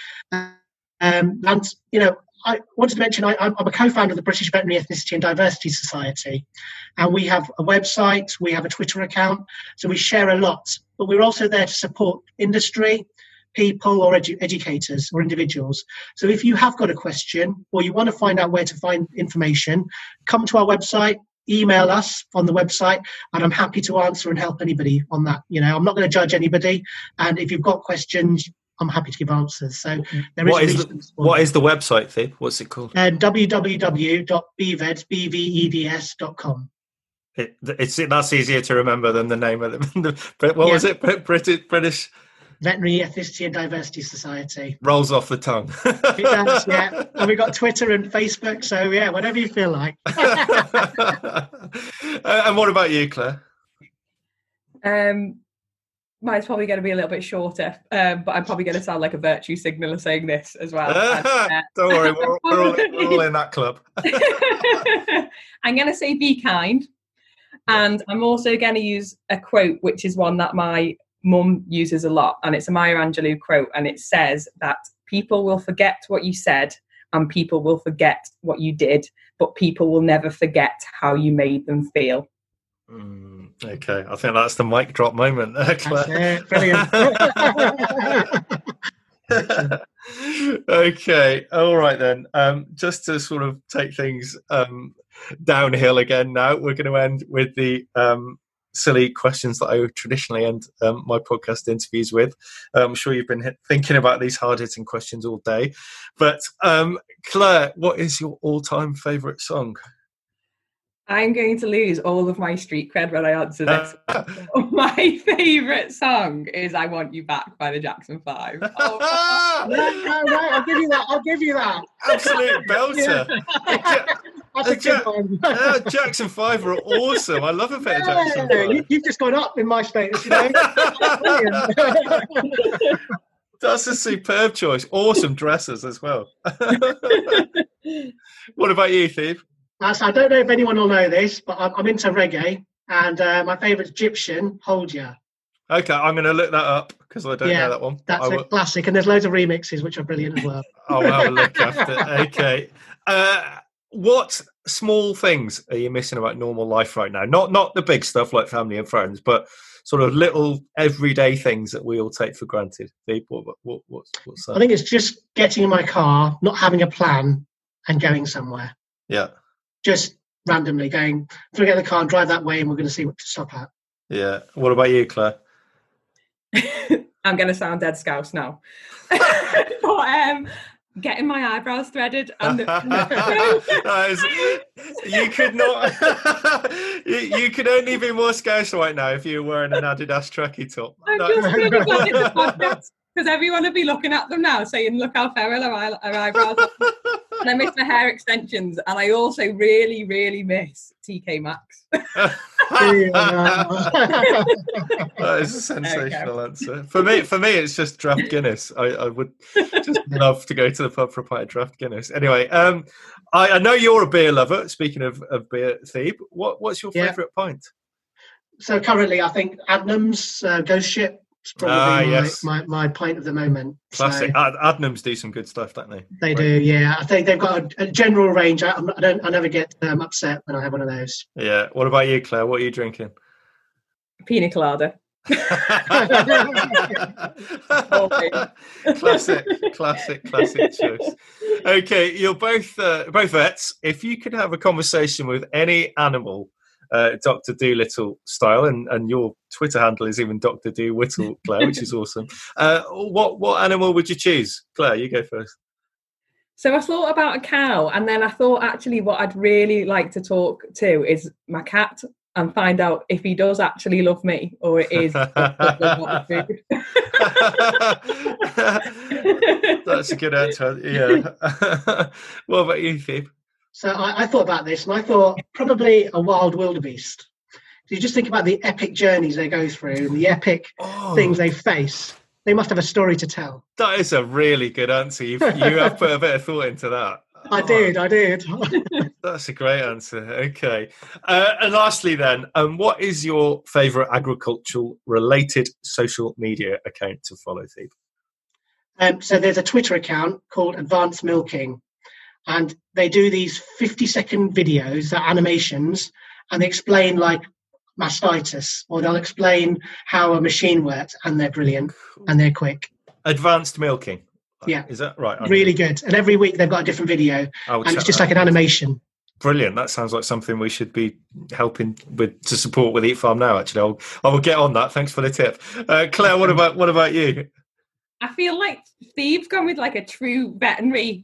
Um, and, you know, I wanted to mention I, I'm a co-founder of the British Veterinary Ethnicity and Diversity Society. And we have a website, we have a Twitter account. So we share a lot. But we're also there to support industry, people or edu- educators or individuals. So if you have got a question or you want to find out where to find information, come to our website, email us on the website, and I'm happy to answer and help anybody on that. You know, I'm not going to judge anybody. And if you've got questions, I'm happy to give answers. So there is What is the, reasons for what that. is the website, Steve? What's it called? Uh, w w w dot b v e d s b v e d s dot com. It, it's that's easier to remember than the name of the. the what Yeah. was it? British British Veterinary Ethnicity and Diversity Society. rolls off the tongue. It does, yeah. And we've got Twitter and Facebook, so yeah, whatever you feel like. uh, and what about you, Claire? Um, mine's probably going to be a little bit shorter, um, but I'm probably going to sound like a virtue signaller saying this as well. And, uh, Don't worry, we're, we're, all, we're all in that club. I'm going to say be kind. And I'm also going to use a quote, which is one that my mum uses a lot. And it's a Maya Angelou quote. And it says that people will forget what you said and people will forget what you did, but people will never forget how you made them feel. Mm, okay, I think that's the mic drop moment there, Claire. That's it. Brilliant. Okay, all right then. Um, just to sort of take things um, downhill again now, we're going to end with the um, silly questions that I would traditionally end um, my podcast interviews with. I'm sure you've been hit- thinking about these hard-hitting questions all day. But um, Claire, what is your all-time favourite song? I'm going to lose all of my street cred when I answer this. My favourite song is "I Want You Back" by the Jackson Five. Oh, no, no, no, I'll give you that. I'll give you that. Absolute belter. Yeah. That's a good Ja- one. uh, Jackson Five are awesome. I love a bit of Yeah, Jackson Five. you, you've just gone up in my status, you know. That's a superb choice. Awesome dresses as well. What about you, Steve? Uh, so I don't know if anyone will know this, but I'm, I'm into reggae, and uh, my favourite Egyptian, Hold Ya. Okay, I'm going to look that up because I don't Yeah, know that one. That's I a will, classic, and there's loads of remixes which are brilliant as well. I'll have a look after. Okay. Uh, what small things are you missing about normal life right now? Not not the big stuff like family and friends, but sort of little everyday things that we all take for granted. Steve, what, what, what's, what's that? I think it's just getting in my car, not having a plan, and going somewhere. Yeah. Just randomly going, throw get in the car and drive that way, and we're going to see what to stop at. Yeah. What about you, Claire? I'm going to sound dead scouse now. But um, getting my eyebrows threaded. And the, That is, you could not. you, you could only be more scarce right now if you were wearing an Adidas tracky top. I'm That- just really glad it's a podcast because everyone would be looking at them now saying, look how feral her, eye- her eyebrows are. And I miss my hair extensions, and I also really, really miss T K Maxx. That is a sensational answer. For me, for me, it's just draft Guinness. I, I would just love to go to the pub for a pint of draft Guinness. Anyway, um, I, I know you're a beer lover. Speaking of, of beer, Thebe, what, what's your Yeah. favourite pint? So currently, I think Adnams uh, Ghost Ship is probably Ah, my, yes. my, my pint of the moment. Classic. So Ad, Adnams do some good stuff, don't they? they do, yeah. I think they've got a, a general range. I, I'm not- I don't. I never get um, upset when I have one of those. Yeah. What about you, Claire? What are you drinking? Pina colada. classic, classic, classic choice. Okay, you're both uh, both vets. If you could have a conversation with any animal, uh, Doctor Doolittle style, and, and your Twitter handle is even Doctor Doolittle, Claire, which is awesome. Uh, what what animal would you choose, Claire? You go first. So I thought about a cow, and then I thought actually what I'd really like to talk to is my cat and find out if he does actually love me or it is just food. That's a good answer. Yeah. What about you, Phoebe? So I, I thought about this, and I thought probably a wild wildebeest. So you just think about the epic journeys they go through, and the epic Oh, things they face. They must have a story to tell. that is a really good answer. You've, you have put a bit of thought into that. I Oh, did, I did. That's a great answer. Okay. Uh, and lastly, then, um, what is your favourite agricultural-related social media account to follow, Steve? Um, so there's a Twitter account called Advanced Milking, and they do these fifty-second videos, they're animations, and they explain like mastitis, or they'll explain how a machine works, and they're brilliant and they're quick. Advanced milking. Yeah. Is that right? Really good. And every week they've got a different video, I'll and it's check just that like an animation. Brilliant. That sounds like something we should be helping with to support with Eat Farm Now. Actually, I'll I will get on that. Thanks for the tip, uh, Claire. What about what about you? I feel like Steve's gone with like a true veterinary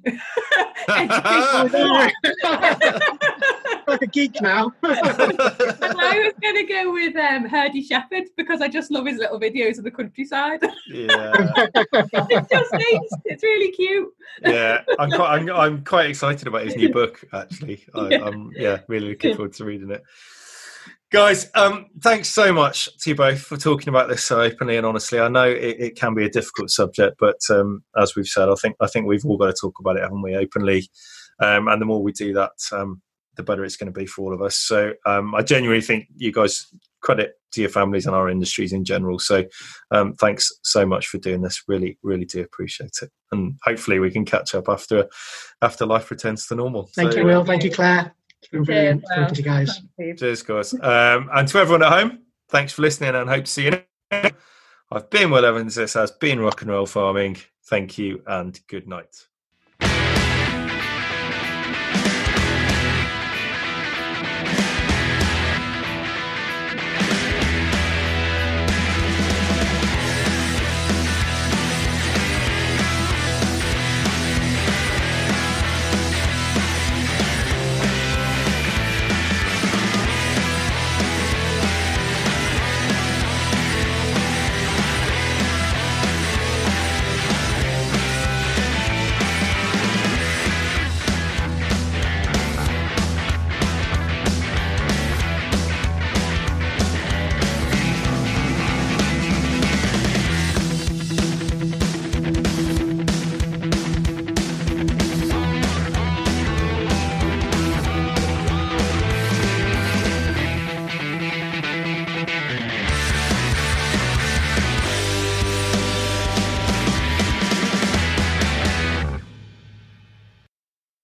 Oh, education. like a geek now. And I was going to go with um, Herdy Shepherd because I just love his little videos of the countryside. Yeah, It's just nice. It's really cute. yeah. I'm quite I'm, I'm quite excited about his new book. Actually, I, Yeah. I'm yeah really looking forward to reading it. Guys, um, thanks so much to you both for talking about this so openly and honestly. I know it, it can be a difficult subject, but um, as we've said, I think I think we've all got to talk about it, haven't we, openly? Um, and the more we do that, um, the better it's going to be for all of us. So um, I genuinely think you guys credit to your families and our industries in general. So um, thanks so much for doing this. Really, really do appreciate it. And hopefully we can catch up after after life returns to normal. Thank so, you, Will. Thank you, Claire. It's been brilliant. Cheers, Thank you, guys. Steve. Cheers, guys. Um, and to everyone at home, thanks for listening and hope to see you next time. I've been Will Evans. This has been Rock and Roll Farming. Thank you and good night.